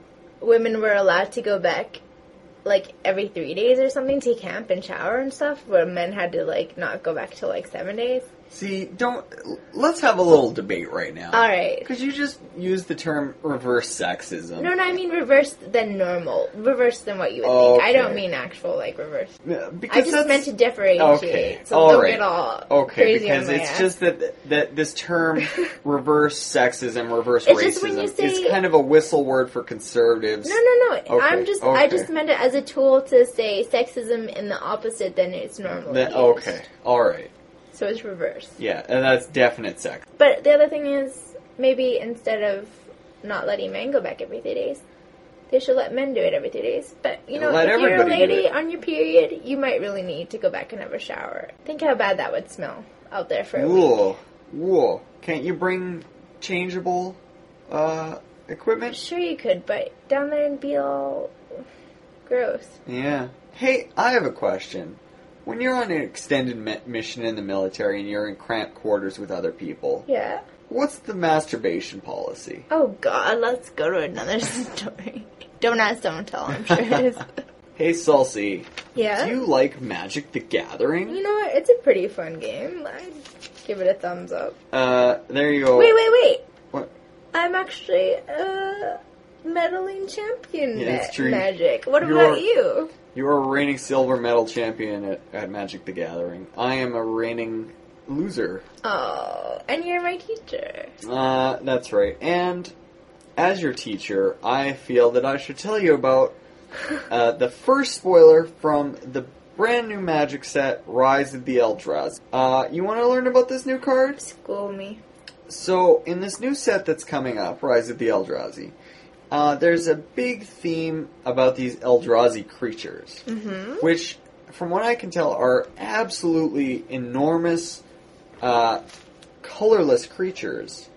women were allowed to go back like every three days or something to camp and shower and stuff, where men had to like not go back till like seven days. See, don't, let's have a little debate right now. Alright. Because you just used the term reverse sexism. No, no, I mean reverse than normal. Reverse than what you would think. I don't Okay. mean actual, like, reverse. Yeah, I because just that's- meant to differentiate. Okay, So all don't right. get all Okay, crazy because on my it's ass. just that that this term reverse sexism, reverse It's racism, just when you say- it's kind of a whistle word for conservatives. No, no, no. Okay, I'm just, I okay. just meant it as a tool to say sexism in the opposite than it's normally Then- used. okay, all right. So it's reverse. Yeah, and that's definite sex. But the other thing is, maybe instead of not letting men go back every three days, they should let men do it every three days. But, you know, Let if you're a everybody do lady it. on your period, you might really need to go back and have a shower. Think how bad that would smell out there for a week. Whoa, whoa. Can't you bring changeable uh, equipment? Sure you could, but down there it'd be all gross. Yeah. Hey, I have a question. When you're on an extended mi- mission in the military and you're in cramped quarters with other people, Yeah. what's the masturbation policy? Oh god, let's go to another story. Don't ask, don't tell, I'm sure it is. Hey, Salsi, Yeah? do you like Magic the Gathering? You know what? It's a pretty fun game. I'd give it a thumbs up. Uh, there you go. Wait, wait, wait. What? I'm actually a medaling champion Yeah, it's at true. Magic. What You're- about you? You are a reigning silver medal champion at, at Magic the Gathering. I am a reigning loser. Oh, and you're my teacher. Uh, that's right. And as your teacher, I feel that I should tell you about uh, the first spoiler from the brand new Magic set, Rise of the Eldrazi. Uh, you want to learn about this new card? School me. So, in this new set that's coming up, Rise of the Eldrazi, uh, there's a big theme about these Eldrazi creatures, Mm-hmm. which, from what I can tell, are absolutely enormous, uh, colorless creatures.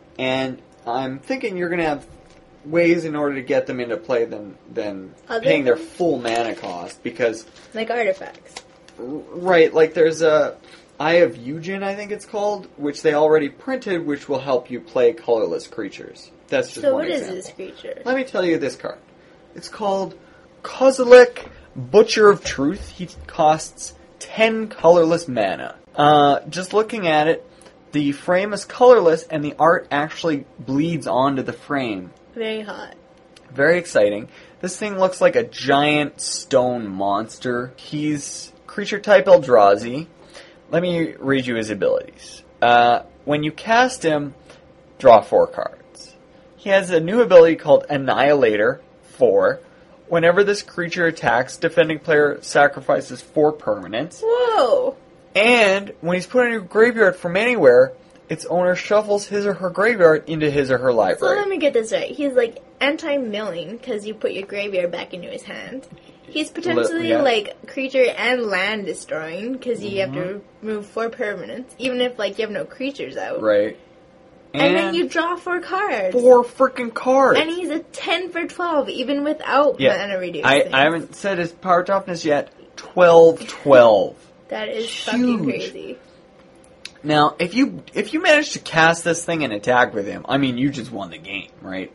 And I'm thinking you're going to have ways in order to get them into play than, than Other paying their than- full mana cost, because, Like artifacts. r- right, like there's a Eye of Eugen, I think it's called, which they already printed, which will help you play colorless creatures. That's just So one what is example. this creature? Let me tell you this card. It's called Kozilek, Butcher of Truth. He costs ten colorless mana. Uh, just looking at it, the frame is colorless and the art actually bleeds onto the frame. Very hot. Very exciting. This thing looks like a giant stone monster. He's creature type Eldrazi. Let me read you his abilities. Uh, when you cast him, draw four cards. He has a new ability called Annihilator, four. Whenever this creature attacks, defending player sacrifices four permanents. Whoa! And when he's put in your graveyard from anywhere, its owner shuffles his or her graveyard into his or her So library. let me get this right. He's like anti-milling because you put your graveyard back into his hand. He's potentially yeah. like creature and land destroying because you have to remove four permanents, even if like you have no creatures out. Right. And, then you draw four cards. four freaking cards. And he's a ten for twelve, even without yeah. mana reducing. I, I haven't said his power toughness yet. twelve twelve. That is Huge. fucking crazy. Now, if you if you manage to cast this thing and attack with him, I mean, you just won the game, right?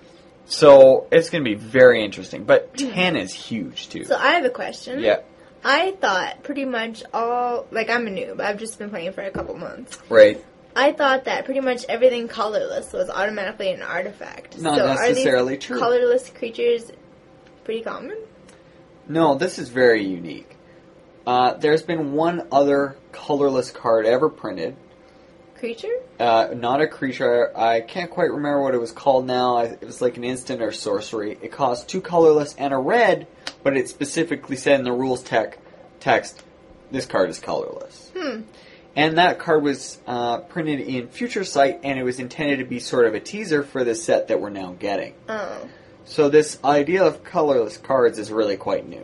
So it's going to be very interesting. But ten is huge too. So I have a question. Yeah. I thought pretty much all, like I'm a noob, I've just been playing for a couple months. Right. I thought that pretty much everything colorless was automatically an artifact. Not so necessarily are these true. Colorless creatures pretty common? No, this is very unique. Uh, there's been one other colorless card ever printed. Creature? Uh, not a creature. I can't quite remember what it was called now. It was like an instant or sorcery. It cost two colorless and a red, but it specifically said in the rules tech text, this card is colorless. Hmm. And that card was uh, printed in Future Sight, and it was intended to be sort of a teaser for the set that we're now getting. Oh. So this idea of colorless cards is really quite new.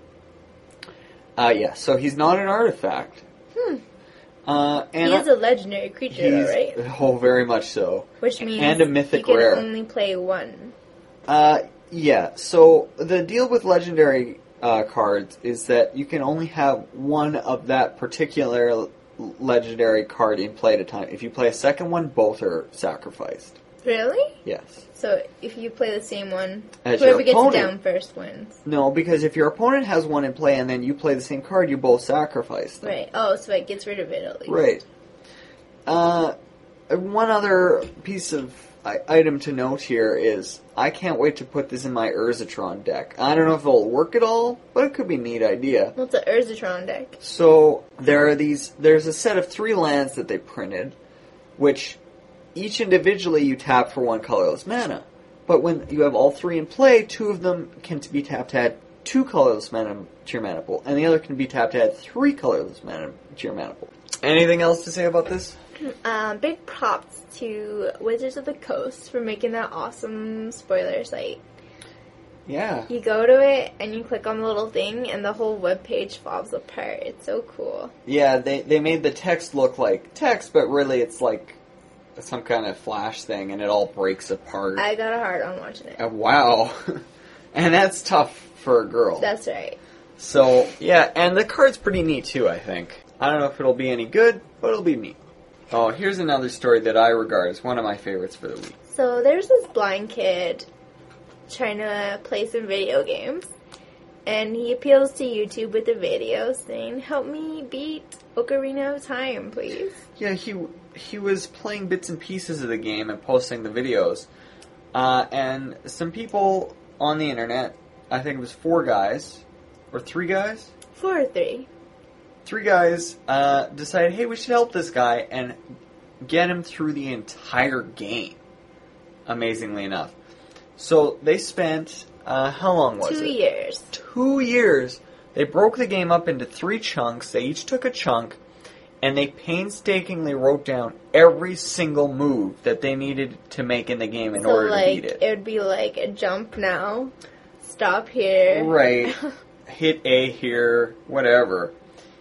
Uh, yeah, so he's not an artifact. Hmm. Uh, and he is a legendary creature, though, right? Oh, very much so. Which means and a mythic you can rare. only play one. Uh, yeah. So the deal with legendary uh, cards is that you can only have one of that particular legendary card in play at a time. If you play a second one, both are sacrificed. Really? Yes. So if you play the same one, As whoever your gets opponent. it down first wins. No, because if your opponent has one in play and then you play the same card, you both sacrifice them. Right. Oh, so it gets rid of it at least. Right. Uh, one other piece of I- item to note here is I can't wait to put this in my Urzatron deck. I don't know if it'll work at all, but it could be a neat idea. What's an Urzatron deck? So there are these. There's a set of three lands that they printed, which each individually you tap for one colorless mana. But when you have all three in play, two of them can be tapped to add two colorless mana to your mana pool, and the other can be tapped to add three colorless mana to your mana pool. Anything else to say about this? Um, big props to Wizards of the Coast for making that awesome spoiler site. Yeah. You go to it and you click on the little thing and the whole web page falls apart. It's so cool. Yeah, they, they made the text look like text, but really it's like some kind of flash thing, and it all breaks apart. I got a hard on watching it. Uh, wow. And that's tough for a girl. That's right. So, yeah, and the card's pretty neat too, I think. I don't know if it'll be any good, but it'll be neat. Oh, here's another story that I regard as one of my favorites for the week. So there's this blind kid trying to play some video games, and he appeals to YouTube with a video saying, "Help me beat Ocarina of Time, please." Yeah, he he was playing bits and pieces of the game and posting the videos. Uh, and some people on the internet, I think it was four guys, or three guys? Four or three. Three guys uh, decided, hey, we should help this guy and get him through the entire game, amazingly enough. So they spent, uh, how long was Two it? years. Two years. They broke the game up into three chunks. They each took a chunk, and they painstakingly wrote down every single move that they needed to make in the game in so, order like, to beat it. it would be like a jump now, stop here. Right. Hit A here, whatever.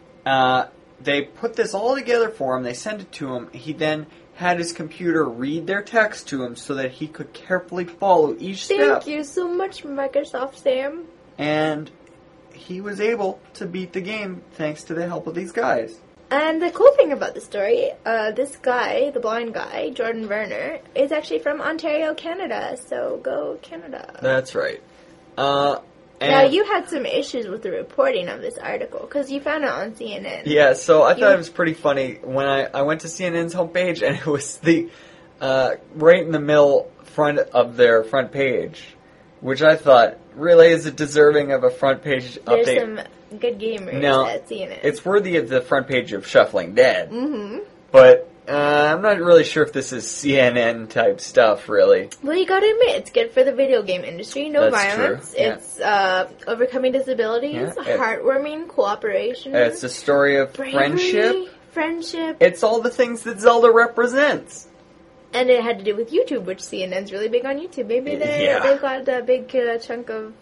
Uh, they put this all together for him. They sent it to him. He then had his computer read their text to him so that he could carefully follow each Thank step. you so much, Microsoft Sam. And he was able to beat the game thanks to the help of these guys. And the cool thing about the story, uh, this guy, the blind guy, Jordan Werner, is actually from Ontario, Canada. So go Canada. That's right. Uh, and Now, you had some issues with the reporting of this article because you found it on C N N. Yeah, so I You- thought it was pretty funny when I, I went to C N N's homepage, and it was the uh, right in the middle front of their front page, which I thought really is deserving of a front page There's update. some good gamers No, at C N N. It's worthy of the front page of Shuffling Dead, Mm-hmm. but uh, I'm not really sure if this is C N N type stuff, really. Well, you gotta admit, it's good for the video game industry. No That's true, violence. yeah. It's uh, overcoming disabilities, Yeah, it- heartwarming, cooperation. It's a story of bravery, friendship. Friendship. It's all the things that Zelda represents. And it had to do with YouTube, which C N N's really big on YouTube. Maybe they Yeah. they've got a big uh, chunk of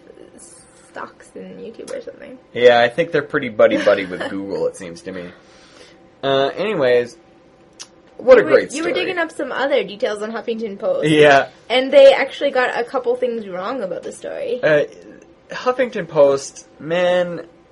stocks in YouTube or something. Yeah, I think they're pretty buddy-buddy with Google, it seems to me. Uh, anyways, what a You were- great You story. were digging up some other details on Huffington Post. Yeah. And they actually got a couple things wrong about the story. Uh, Huffington Post, man,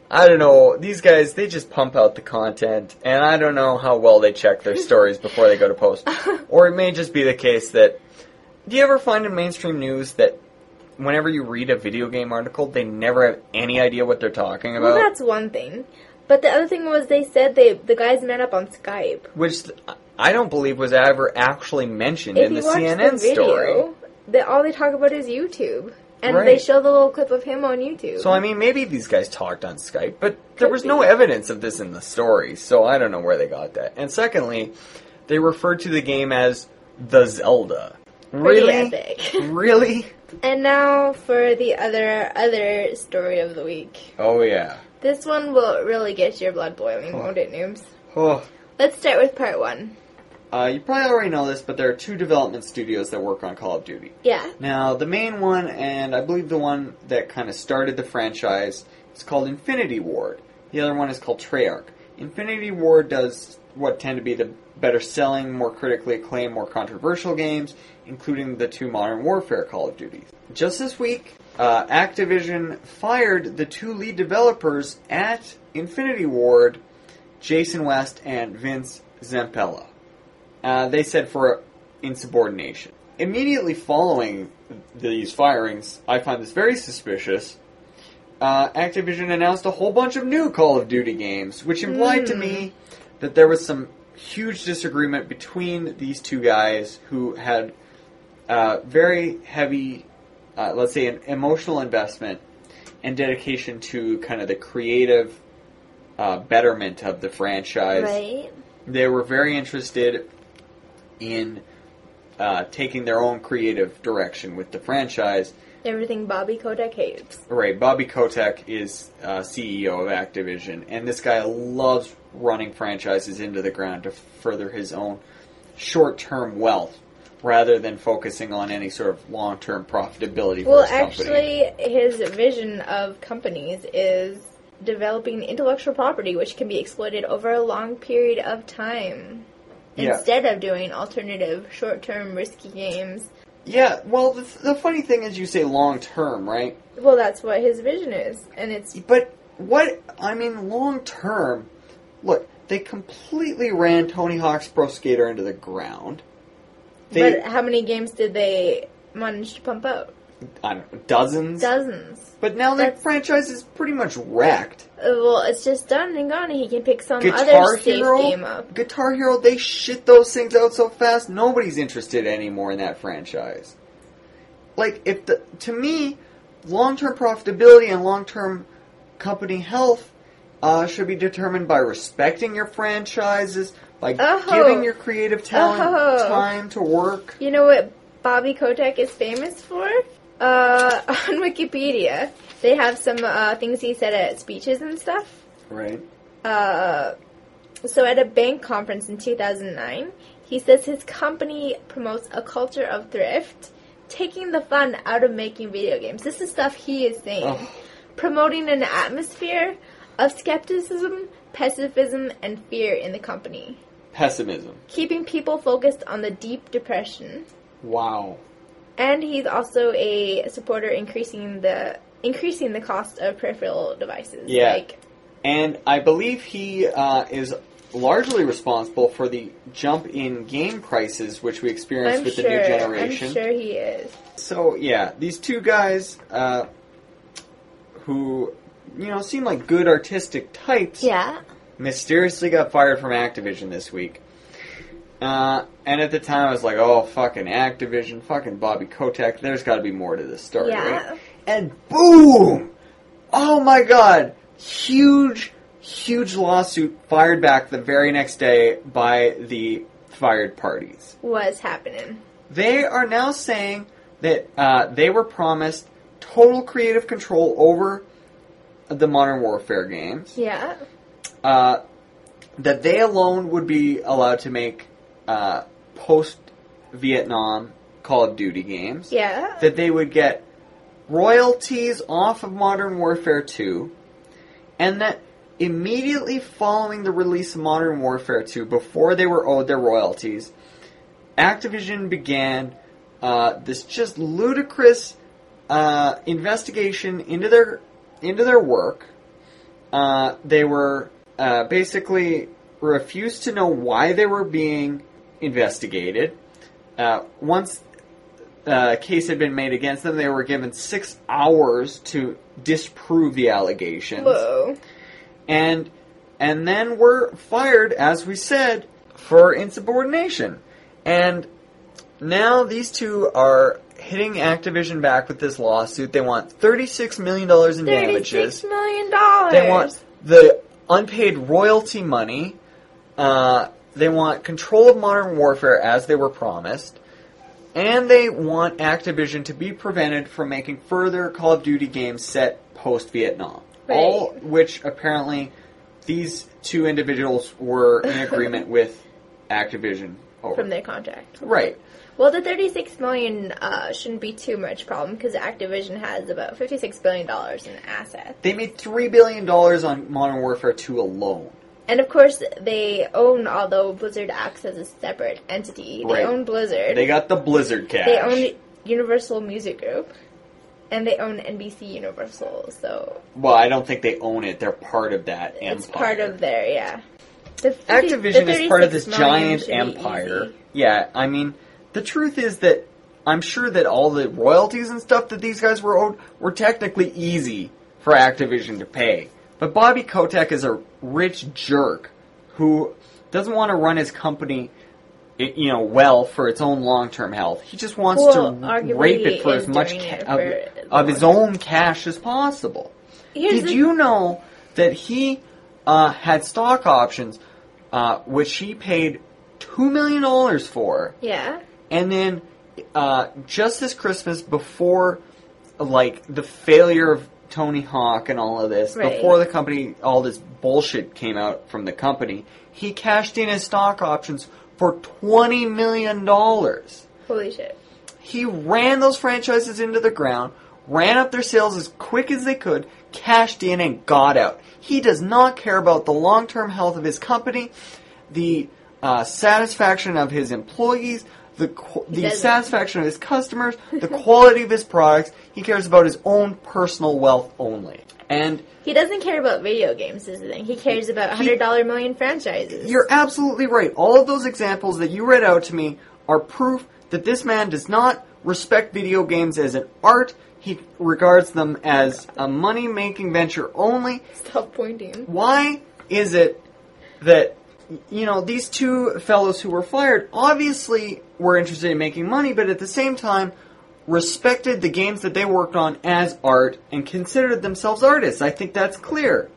I don't know. These guys, they just pump out the content, and I don't know how well they check their stories before they go to post. Or it may just be the case that... Do you ever find in mainstream news that whenever you read a video game article, they never have any idea what they're talking about? Well, that's one thing. But the other thing was they said they the guys met up on Skype. Which I don't believe was ever actually mentioned if in the you watch C N N the video, story. They, all they talk about is YouTube. And Right. they show the little clip of him on YouTube. So, I mean, maybe these guys talked on Skype, but there Could was be. no evidence of this in the story, so I don't know where they got that. And secondly, they referred to the game as The Zelda. Pretty Really? epic. Really? And now for the other other story of the week. Oh, yeah. This one will really get your blood boiling, won't it, noobs? Oh. Let's start with part one. Uh, you probably already know this, but there are two development studios that work on Call of Duty. Yeah. Now, the main one, and I believe the one that kind of started the franchise, is called Infinity Ward. The other one is called Treyarch. Infinity Ward does what tend to be the better selling, more critically acclaimed, more controversial games, including the two Modern Warfare Call of Duties. Just this week, uh, Activision fired the two lead developers at Infinity Ward, Jason West and Vince Zampella. Uh, they said for insubordination. Immediately following these firings, I find this very suspicious. Uh, Activision announced a whole bunch of new Call of Duty games, which implied mm. to me that there was some huge disagreement between these two guys who had uh, very heavy, uh, let's say, an emotional investment and dedication to kind of the creative uh, betterment of the franchise. Right. They were very interested in uh, taking their own creative direction with the franchise. Everything Bobby Kotick hates. Right, Bobby Kotick is uh, C E O of Activision, and this guy loves running franchises into the ground to further his own short-term wealth, rather than focusing on any sort of long-term profitability well, for his company. Well, actually, his vision of companies is developing intellectual property which can be exploited over a long period of time. Yeah. Instead of doing alternative, short-term, risky games. Yeah, well, the, the funny thing is you say long-term, right? Well, that's what his vision is, and it's... But what, I mean, long-term, look, they completely ran Tony Hawk's Pro Skater into the ground. They, but how many games did they manage to pump out? I don't know, dozens? Dozens. But now the That's, franchise is pretty much wrecked. Uh, well, it's just done and gone, and he can pick some Guitar other safe Hero, game up. Guitar Hero, they shit those things out so fast, nobody's interested anymore in that franchise. Like, if the to me, long-term profitability and long-term company health uh, should be determined by respecting your franchises, by oh. giving your creative talent oh. time to work. You know what Bobby Kotick is famous for? Uh, on Wikipedia, they have some uh, things he said at speeches and stuff. Right. Uh, so at a bank conference in two thousand nine, he says his company promotes a culture of thrift, taking the fun out of making video games. This is stuff he is saying. Oh. Promoting an atmosphere of skepticism, pessimism, and fear in the company. Pessimism. Keeping people focused on the deep depression. Wow. And he's also a supporter increasing the increasing the cost of peripheral devices. Yeah. Like, and I believe he uh, is largely responsible for the jump in game prices which we experienced I'm with sure, the new generation. I'm sure he is. So, yeah, these two guys uh, who, you know, seem like good artistic types Yeah. mysteriously got fired from Activision this week. Uh, and at the time I was like, oh, fucking Activision, fucking Bobby Kotick, there's got to be more to this story, Yeah. right? And boom! Oh my god! Huge, huge lawsuit fired back the very next day by the fired parties. What's happening? They are now saying that uh, they were promised total creative control over the Modern Warfare games. Yeah. Uh, that they alone would be allowed to make uh, post-Vietnam Call of Duty games. Yeah. That they would get royalties off of Modern Warfare two. And that immediately following the release of Modern Warfare two, before they were owed their royalties, Activision began uh, this just ludicrous uh, investigation into their into their work, uh, they were uh, basically refused to know why they were being investigated. Uh, once a case had been made against them, they were given six hours to disprove the allegations. Whoa. And and then were fired, as we said, for insubordination. And now these two are hitting Activision back with this lawsuit. They want thirty-six million dollars in damages. thirty-six million dollars. They want the unpaid royalty money. Uh, they want control of Modern Warfare as they were promised. And they want Activision to be prevented from making further Call of Duty games set post-Vietnam. Right. All which apparently these two individuals were in agreement with Activision over. From their contract. Right. Well, the thirty-six million dollars uh, shouldn't be too much problem because Activision has about fifty-six billion dollars in assets. They made three billion dollars on Modern Warfare two alone. And of course, they own, although Blizzard acts as a separate entity, they Right. own Blizzard. They got the Blizzard cash. They own Universal Music Group. And they own N B C Universal, so... Well, I don't think they own it. They're part of that empire. It's part of their, yeah. The fifty, Activision the is part of this thirty-six million giant should be empire. easy. Yeah, I mean, the truth is that I'm sure that all the royalties and stuff that these guys were owed were technically easy for Activision to pay. But Bobby Kotick is a rich jerk who doesn't want to run his company, you know, well for its own long-term health. He just wants Well, to arguably rape it for is as much doing ca- it of, for of his own cash as possible. Here's Did the- you know that he uh, had stock options, uh, which he paid two million dollars for, Yeah. and then uh, just this Christmas, before like the failure of Tony Hawk and all of this, Right. before the company, all this bullshit came out from the company, he cashed in his stock options for twenty million dollars. Holy shit. He ran those franchises into the ground, ran up their sales as quick as they could, cashed in, and got out. He does not care about the long-term health of his company, the uh, satisfaction of his employees, the qu- the doesn't. satisfaction of his customers, the quality of his products. He cares about his own personal wealth only. And He doesn't care about video games, is the thing. He cares about one hundred dollars million franchises. you're absolutely right. All of those examples that you read out to me are proof that this man does not respect video games as an art. He regards them as a money-making venture only. Stop pointing. Why is it that, you know, these two fellows who were fired obviously were interested in making money, but at the same time respected the games that they worked on as art and considered themselves artists? I think that's clear.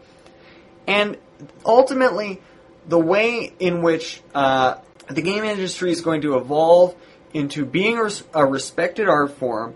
And ultimately, the way in which uh, the game industry is going to evolve into being a, res- a respected art form,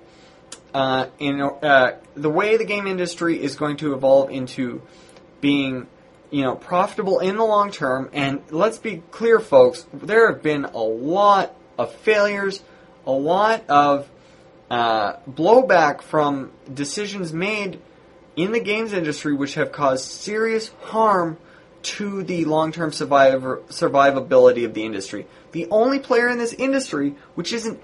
uh, in uh, the way the game industry is going to evolve into being, you know, profitable in the long term. And let's be clear, folks, there have been a lot of failures, a lot of uh, blowback from decisions made in the games industry which have caused serious harm to the long-term survivor, survivability of the industry. The only player in this industry which isn't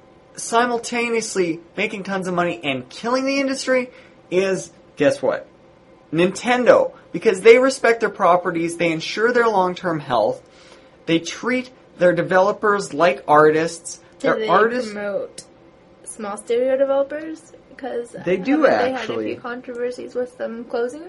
simultaneously making tons of money and killing the industry is, guess what? Nintendo. Because they respect their properties, they ensure their long-term health, they treat their developers like artists. Do They're they artists. promote small studio developers? Because They do, haven't They actually. had a few controversies with them closing.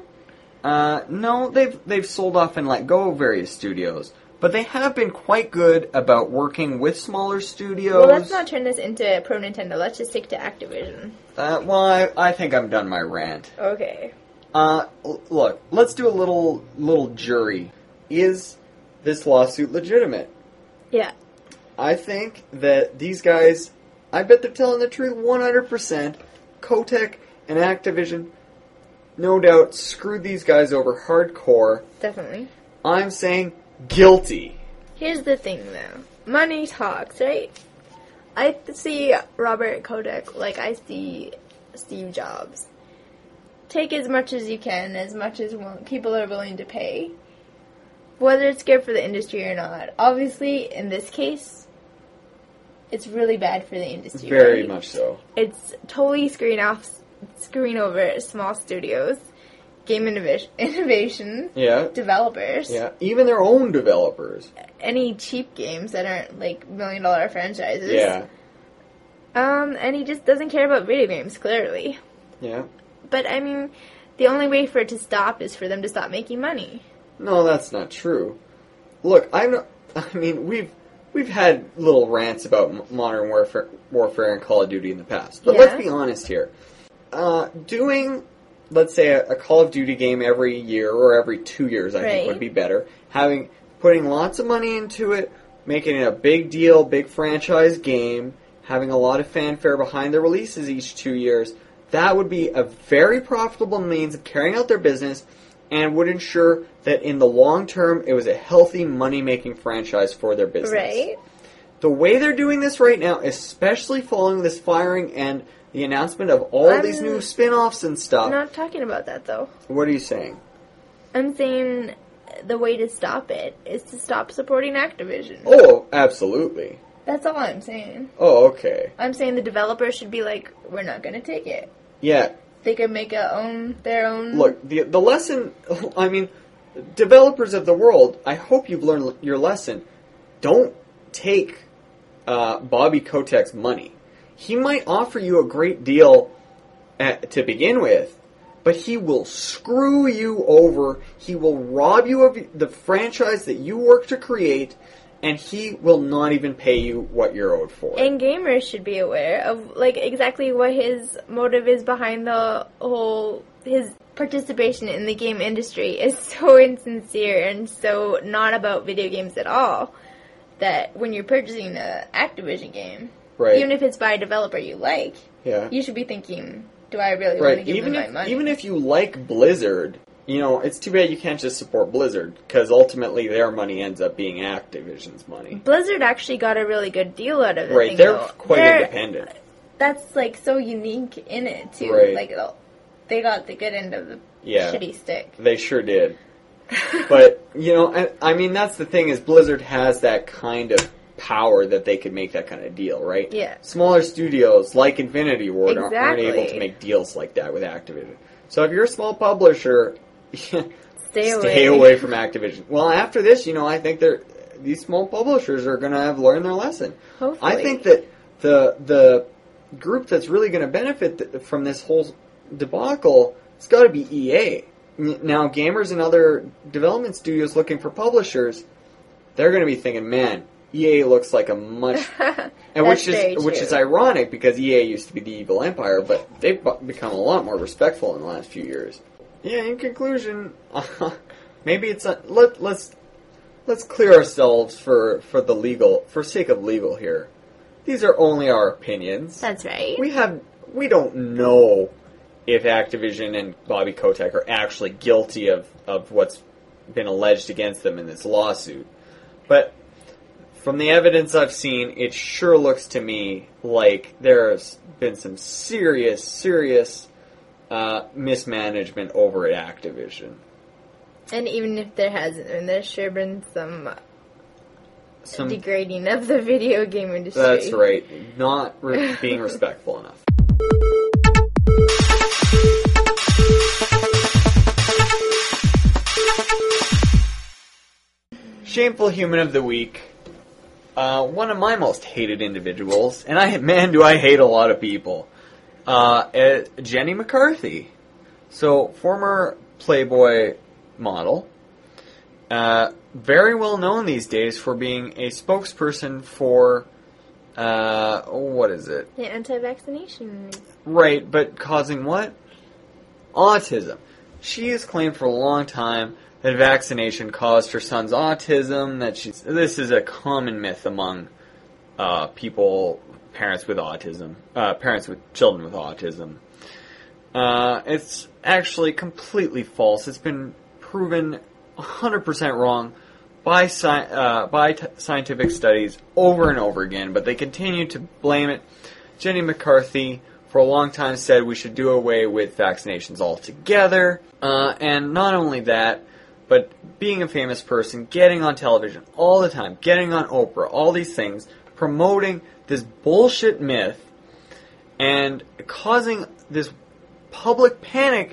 Uh, no, they've they've sold off and let go of various studios, but they have been quite good about working with smaller studios. Well, let's not turn this into Pro Nintendo. Let's just stick to Activision. Uh, well, I, I think I'm done my rant. Okay. Uh, l- look, let's do a little little jury. Is this lawsuit legitimate? Yeah. I think that these guys, I bet they're telling the truth one hundred percent. Kotick and Activision, no doubt, screwed these guys over hardcore. Definitely. I'm saying guilty. Here's the thing, though. Money talks, right? I see Robert Kotick like I see Steve Jobs. Take as much as you can, as much as people are willing to pay. Whether it's good for the industry or not. Obviously, in this case, it's really bad for the industry. Very right? much so. It's totally screwing off, screwing over small studios. game innovation, innovation Yeah. developers. Yeah. Even their own developers. Any cheap games that aren't like million dollar franchises. Yeah. Um, and he just doesn't care about video games, clearly. Yeah. But I mean, the only way for it to stop is for them to stop making money. No, that's not true. Look, I'm not, I mean, we've we've had little rants about M- Modern Warfare, Warfare and Call of Duty in the past. But Yeah. let's be honest here. Uh, doing, let's say, a, a Call of Duty game every year or every two years, I Right. think would be better. Having putting lots of money into it, making it a big deal, big franchise game, having a lot of fanfare behind the releases each two years. That would be a very profitable means of carrying out their business and would ensure that in the long term it was a healthy money-making franchise for their business. Right? The way they're doing this right now, especially following this firing and the announcement of all I'm these new spin-offs and stuff. I'm not talking about that, though. What are you saying? I'm saying the way to stop it is to stop supporting Activision. Oh, absolutely. That's all I'm saying. Oh, okay. I'm saying the developers should be like, we're not going to take it. Yeah. They could make a own their own. Look, the the lesson, I mean, developers of the world, I hope you've learned your lesson. Don't take uh, Bobby Kotick's money. He might offer you a great deal at, to begin with, but he will screw you over. He will rob you of the franchise that you worked to create, and he will not even pay you what you're owed for. And gamers should be aware of like exactly what his motive is behind the whole his participation in the game industry is so insincere and so not about video games at all. That when you're purchasing an Activision game, Right. even if it's by a developer you like, Yeah. you should be thinking, do I really Right. want to give Even them if my money? even if you like Blizzard, you know, it's too bad you can't just support Blizzard because ultimately their money ends up being Activision's money. Blizzard actually got a really good deal out of it. Right. They're quite independent. That's like so unique in it too. Right. Like they got the good end of the Yeah. shitty stick. They sure did. But, you know, I, I mean, that's the thing is Blizzard has that kind of power that they could make that kind of deal, right? Yeah. Smaller studios like Infinity Ward aren't- aren't able Exactly. to make deals like that with Activision. So if you're a small publisher, Stay stay away. away from Activision. Well, after this, you know, I think they're these small publishers are going to have learned their lesson. Hopefully. I think that the the group that's really going to benefit th- from this whole debacle has got to be E A. N- Now, gamers and other development studios looking for publishers, they're going to be thinking, "Man, E A looks like a much," and which That's very is which true. is ironic because E A used to be the evil empire, but they've bu- become a lot more respectful in the last few years. Yeah. In conclusion, maybe it's a, let let's let's clear ourselves for for the legal for sake of legal here. These are only our opinions. That's right. We have we don't know if Activision and Bobby Kotick are actually guilty of, of what's been alleged against them in this lawsuit. But from the evidence I've seen, it sure looks to me like there's been some serious, serious uh, mismanagement over at Activision. And even if there hasn't, and there's sure been some Some, degrading of the video game industry. that's right. Not re- being respectful enough. Shameful Human of the Week. Uh, one of my most hated individuals, and I man, do I hate a lot of people. Uh, uh, Jenny McCarthy. So, former Playboy model. Uh, very well known these days for being a spokesperson for, uh, what is it? The anti-vaccination. Right, but causing what? Autism. She has claimed for a long time that vaccination caused her son's autism, that she's, this is a common myth among uh, people, parents with autism, uh, parents with children with autism. Uh, it's actually completely false. It's been proven one hundred percent wrong by sci- uh, by t- scientific studies over and over again, but they continue to blame it. Jenny McCarthy, for a long time, said we should do away with vaccinations altogether, uh, and not only that, but being a famous person, getting on television all the time, getting on Oprah, all these things, promoting this bullshit myth, and causing this public panic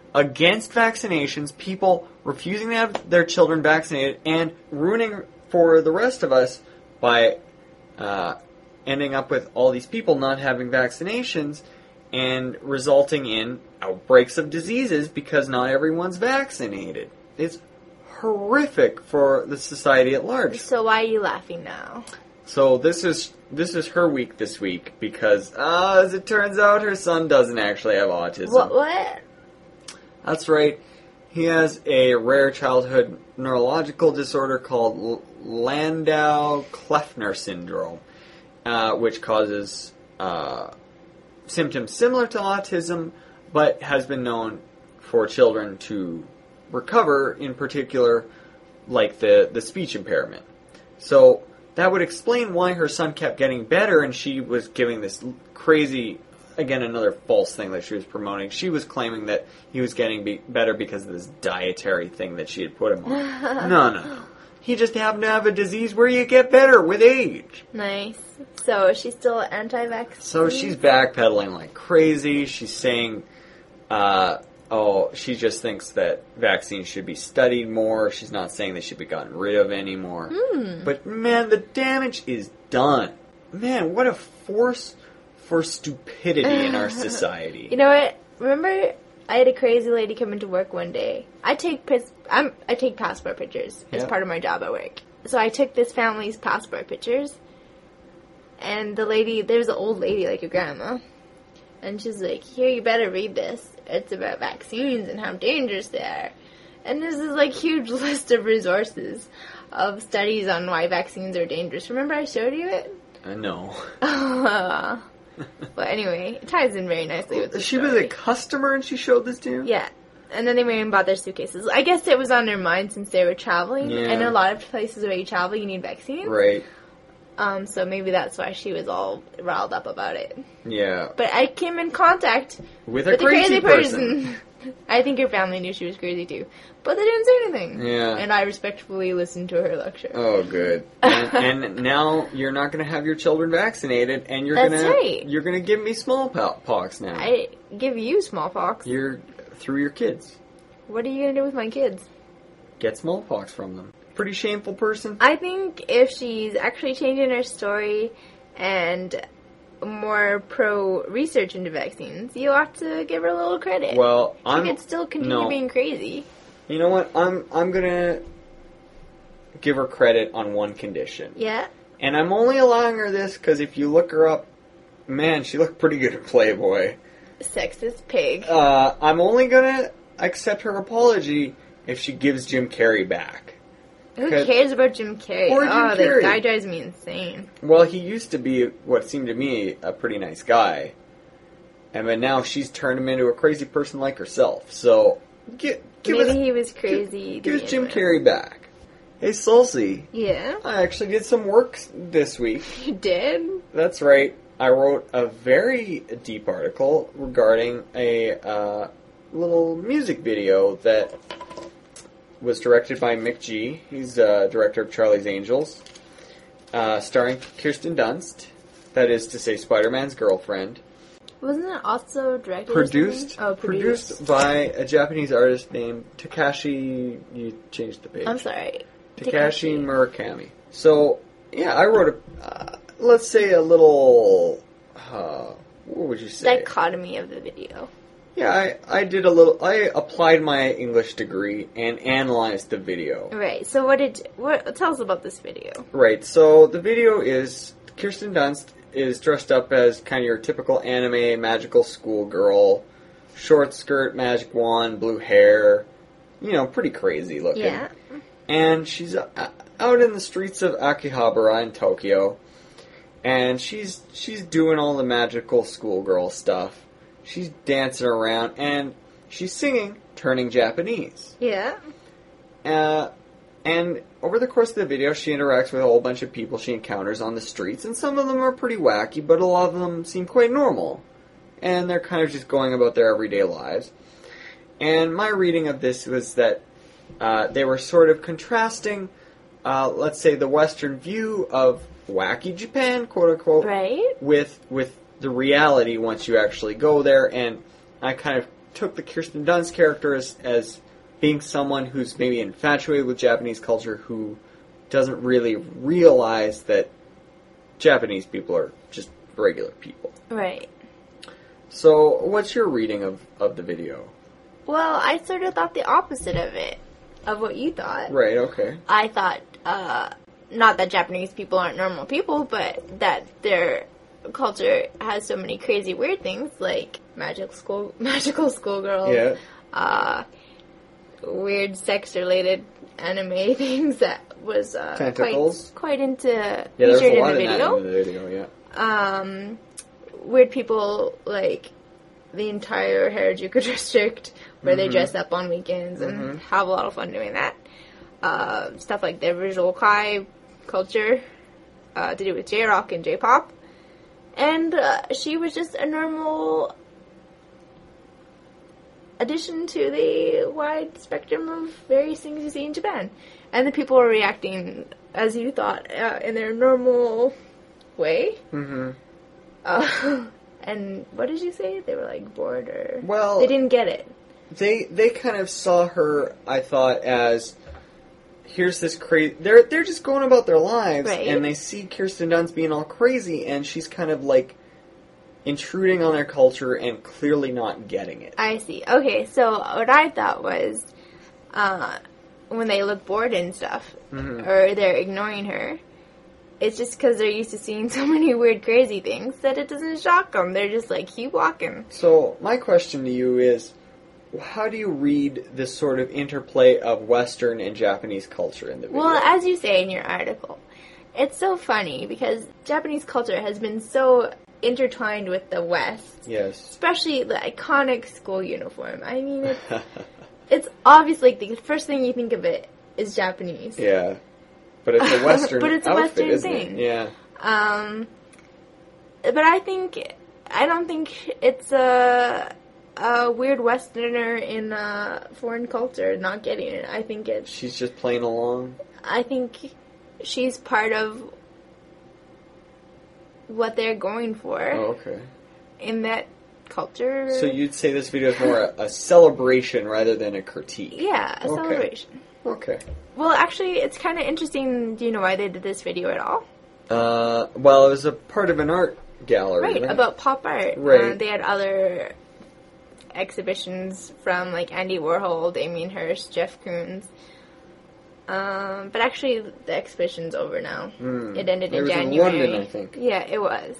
against vaccinations, people refusing to have their children vaccinated, and ruining for the rest of us by uh, ending up with all these people not having vaccinations and resulting in outbreaks of diseases because not everyone's vaccinated. It's horrific for the society at large. So why are you laughing now? So this is this is her week this week because, uh, as it turns out, her son doesn't actually have autism. What? What? That's right. He has a rare childhood neurological disorder called L- Landau-Kleffner syndrome, uh, which causes uh, symptoms similar to autism, but has been known for children to recover, in particular, like the, the speech impairment. So that would explain why her son kept getting better, and she was giving this crazy, again, another false thing that she was promoting. She was claiming that he was getting be- better because of this dietary thing that she had put him on. no, no, no. He just happened to have a disease where you get better with age. Nice. So she's still anti-vax? So she's backpedaling like crazy. She's saying, uh, oh, she just thinks that vaccines should be studied more. She's not saying they should be gotten rid of anymore. Mm. But, man, the damage is done. Man, what a force for stupidity in our society. You know what? Remember, I had a crazy lady come into work one day. I take pis- I'm, I take passport pictures as Yeah. part of my job at work. So I took this family's passport pictures. And the lady, there's an old lady like your grandma. And she's like, here, you better read this. It's about vaccines and how dangerous they are. And this is like huge list of resources of studies on why vaccines are dangerous. Remember I showed you it? I know. But anyway, it ties in very nicely with the She story. was a customer and she showed this to you? Yeah. And then they went and bought their suitcases. I guess it was on their mind since they were traveling. Yeah. And a lot of places where you travel, you need vaccines. Right. Um, so maybe that's why she was all riled up about it. Yeah. But I came in contact With a with a crazy, crazy person. person. I think her family knew she was crazy too. But they didn't say anything. Yeah. And I respectfully listened to her lecture. Oh, good. And, and now you're not going to have your children vaccinated, and you're That's going right. to you're going to give me smallpox now. I give you smallpox. You're through your kids. What are you going to do with my kids? Get smallpox from them. Pretty shameful person. I think if she's actually changing her story and more pro research into vaccines, you ought to give her a little credit. Well, she I'm could still continue no. being crazy. You know what? I'm I'm gonna give her credit on one condition, Yeah. and I'm only allowing her this because if you look her up, man, she looked pretty good at Playboy. Sexist pig. Uh, I'm only gonna accept her apology if she gives Jim Carrey back. Who Cause- cares about Jim Carrey? Or Jim oh, Carrey. the guy drives me insane. Well, he used to be what seemed to me a pretty nice guy, and but now she's turned him into a crazy person like herself. So, get, give Maybe us, he was crazy. to give us begin Jim with. Carrey back. Hey, Sulcy, Yeah. I actually did some work this week. You did? That's right. I wrote a very deep article regarding a uh, little music video that was directed by Mick G. He's uh, director of Charlie's Angels, uh, starring Kirsten Dunst. That is to say, Spider-Man's girlfriend. Wasn't it also directed? or Produced, something? Oh, produced produced. by a Japanese artist named Takashi. You changed the page. I'm sorry. Takashi Murakami. So, yeah, I wrote a, uh, let's say a little, uh, what would you say? Dichotomy of the video. Yeah, I, I did a little, I applied my English degree and analyzed the video. Right. So what did what? Tell us about this video. Right, so the video is, Kirsten Dunst is dressed up as kind of your typical anime magical schoolgirl, short skirt, magic wand, blue hair, you know, pretty crazy looking. Yeah. And she's uh, out in the streets of Akihabara in Tokyo, and she's she's doing all the magical schoolgirl stuff. She's dancing around, and she's singing, turning Japanese. Yeah. Uh, and over the course of the video, she interacts with a whole bunch of people she encounters on the streets, and some of them are pretty wacky, but a lot of them seem quite normal. And they're kind of just going about their everyday lives. And my reading of this was that uh, they were sort of contrasting, uh, let's say, the Western view of wacky Japan, quote-unquote, Right. with with the reality once you actually go there. And I kind of took the Kirsten Dunst character as, as being someone who's maybe infatuated with Japanese culture who doesn't really realize that Japanese people are just regular people. Right. So, what's your reading of, of the video? Well, I sort of thought the opposite of it, of what you thought. Right, okay. I thought, uh, not that Japanese people aren't normal people, but that their culture has so many crazy weird things, like magical school, magical schoolgirls, Yeah. uh, weird sex-related anime things that was uh, Tentacles. quite quite into Yeah, there's featured a in lot the of that video. in the video, yeah. Um, weird people like the entire Harajuku district, where Mm-hmm. they dress up on weekends and Mhm. have a lot of fun doing that. Uh, stuff like their visual kai culture, uh, to do with J-rock and J-pop. And uh, she was just a normal addition to the wide spectrum of various things you see in Japan. And the people were reacting, as you thought, uh, in their normal way. Mm-hmm. Uh, and what did you say? They were like bored, or Well, they didn't get it. They they kind of saw her, I thought, as here's this crazy. They're they're just going about their lives, Right. and they see Kirsten Dunst being all crazy, and she's kind of like intruding on their culture and clearly not getting it. I see. Okay, so what I thought was, uh, when they look bored and stuff, Mhm. or they're ignoring her, it's just because they're used to seeing so many weird, crazy things that it doesn't shock them. They're just like, keep walking. So my question to you is, how do you read this sort of interplay of Western and Japanese culture in the video? Well, as you say in your article, it's so funny because Japanese culture has been so intertwined with the West. Yes. Especially the iconic school uniform. I mean, it's, it's obviously like the first thing you think of it is Japanese. Yeah. But it's a Western But it's a outfit, Western isn't thing. it? Yeah. Um, but I think, I don't think it's a, a weird Westerner in a foreign culture not getting it. I think it's, She's just playing along. I think she's part of what they're going for Oh, okay. in that culture. So you'd say this video is more a, a celebration rather than a critique? Yeah, a Okay. celebration. Okay. Well, actually, it's kind of interesting. Do you know why they did this video at all? Uh, well, it was a part of an art gallery, Right, right? about pop art. Right. Uh, they had other exhibitions from, like, Andy Warhol, Damien Hirst, Jeff Koons. Um, but actually, the exhibition's over now. Hmm. It ended It in was in January. London, I think. Yeah, it was.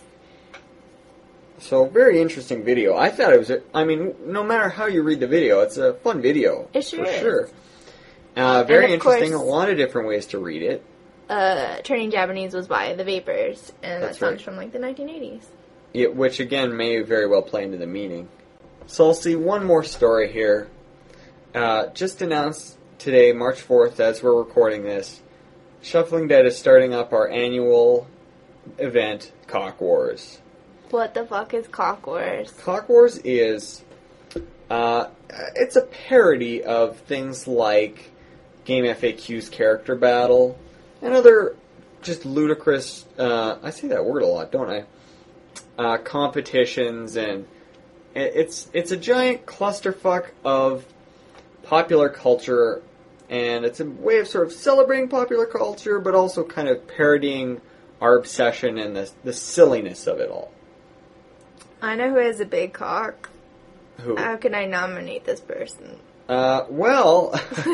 So, very interesting video. I thought it was, a, I mean, no matter how you read the video, it's a fun video. It sure for is. sure. Uh, very of interesting. course- A lot of different ways to read it. Uh, Turning Japanese was by The Vapors, and That's that song's right. from, like, the nineteen eighties. It, which, again, may very well play into the meaning. So, I'll see one more story here. Uh, just announced today, March fourth, as we're recording this, Shuffling Dead is starting up our annual event, Cock Wars. What the fuck is Cock Wars? Cock Wars is, uh, it's a parody of things like Game F A Q's Character Battle and other just ludicrous, uh, I say that word a lot, don't I? Uh, competitions, and it- it's it's a giant clusterfuck of popular culture, and it's a way of sort of celebrating popular culture, but also kind of parodying our obsession and the, the silliness of it all. I know who has a big cock. Who? How can I nominate this person? Uh, well,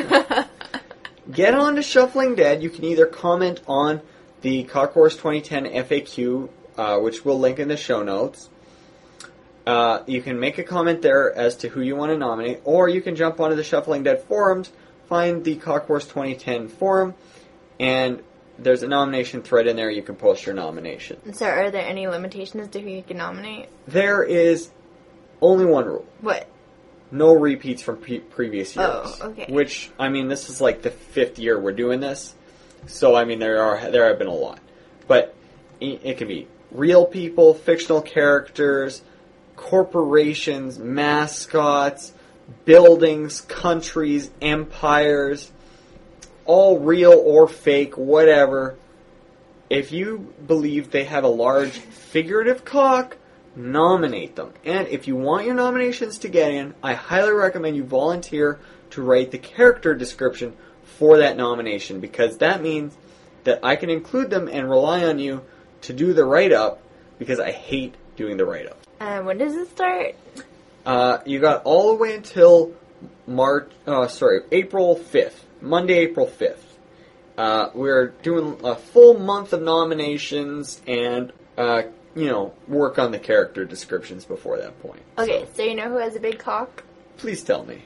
get on to Shuffling Dead. You can either comment on the Cock Wars twenty ten F A Q, uh, which we'll link in the show notes. Uh, you can make a comment there as to who you want to nominate, or you can jump onto the Shuffling Dead forums, find the Cock Wars twenty ten forum, and there's a nomination thread in there. You can post your nomination. So, are there any limitations to who you can nominate? There is only one rule. What? No repeats from pre- previous years. Oh, okay. Which, I mean, this is like the fifth year we're doing this, so I mean, there are there have been a lot, but it, it can be real people, fictional characters, corporations, mascots, buildings, countries, empires, all real or fake, whatever. If you believe they have a large figurative cock, nominate them. And if you want your nominations to get in, I highly recommend you volunteer to write the character description for that nomination, because that means that I can include them and rely on you to do the write-up, because I hate doing the write-up. And when does it start? Uh, you got all the way until March, uh, sorry, April fifth. Monday, April fifth. Uh, we're doing a full month of nominations and, uh, you know, work on the character descriptions before that point. Okay, So, so you know who has a big cock? please tell me.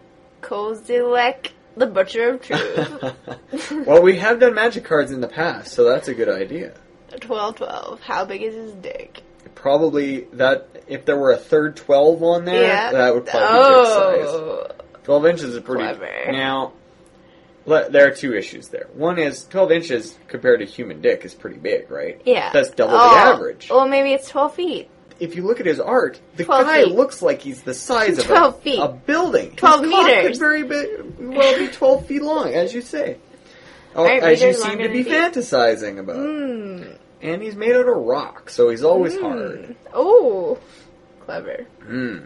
Kozilek, the Butcher of Truth. Well, we have done magic cards in the past, so that's a good idea. twelve twelve. How big is his dick? Probably that, if there were a third twelve on there, Yeah. that would probably be good size. Oh. twelve inches is pretty... Clever. Now, le- there are two issues there. One is twelve inches compared to human dick is pretty big, right? Yeah. That's double Oh. the average. Well, maybe it's twelve feet. If you look at his art, the twelve guy feet. looks like he's the size of twelve a, feet. a building. twelve His cock meters. could very big, well be twelve feet long, as you say. Oh, Aren't as you meters seem longer to be than feet? fantasizing about. Mm. And he's made out of rock, so he's always hard. Mm. Oh. Clever. Mm.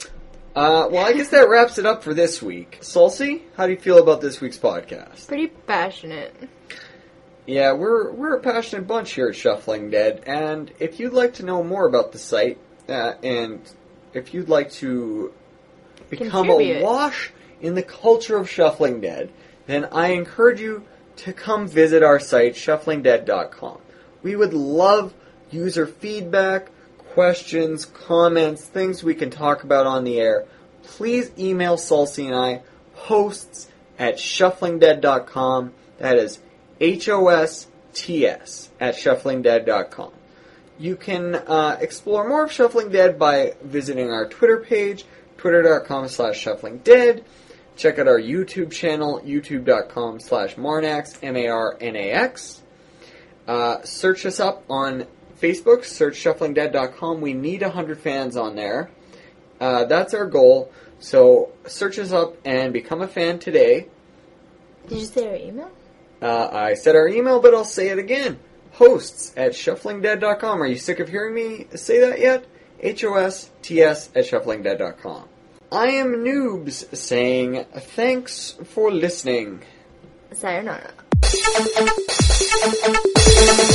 Uh, well, I guess that wraps it up for this week. Sulci, how do you feel about this week's podcast? Pretty passionate. Yeah, we're we're a passionate bunch here at Shuffling Dead, and if you'd like to know more about the site, uh, and if you'd like to become Contribute. awash in the culture of Shuffling Dead, then I encourage you to come visit our site, shuffling dead dot com. We would love user feedback, questions, comments, things we can talk about on the air. Please email Sulci and I, hosts at shuffling dead dot com. That is H O S T S at shuffling dead dot com. You can uh, explore more of Shuffling Dead by visiting our Twitter page, twitter dot com slash shuffling dead. Check out our YouTube channel, youtube dot com slash marnax, M A R N A X. Uh, search us up on Facebook, search shuffling dead dot com. We need one hundred fans on there. Uh, that's our goal. So search us up and become a fan today. Did you say our email? Uh, I said our email, but I'll say it again. Hosts at shuffling dead dot com. Are you sick of hearing me say that yet? H O S T S at shuffling dead dot com. I am Noobs saying thanks for listening. Sayonara.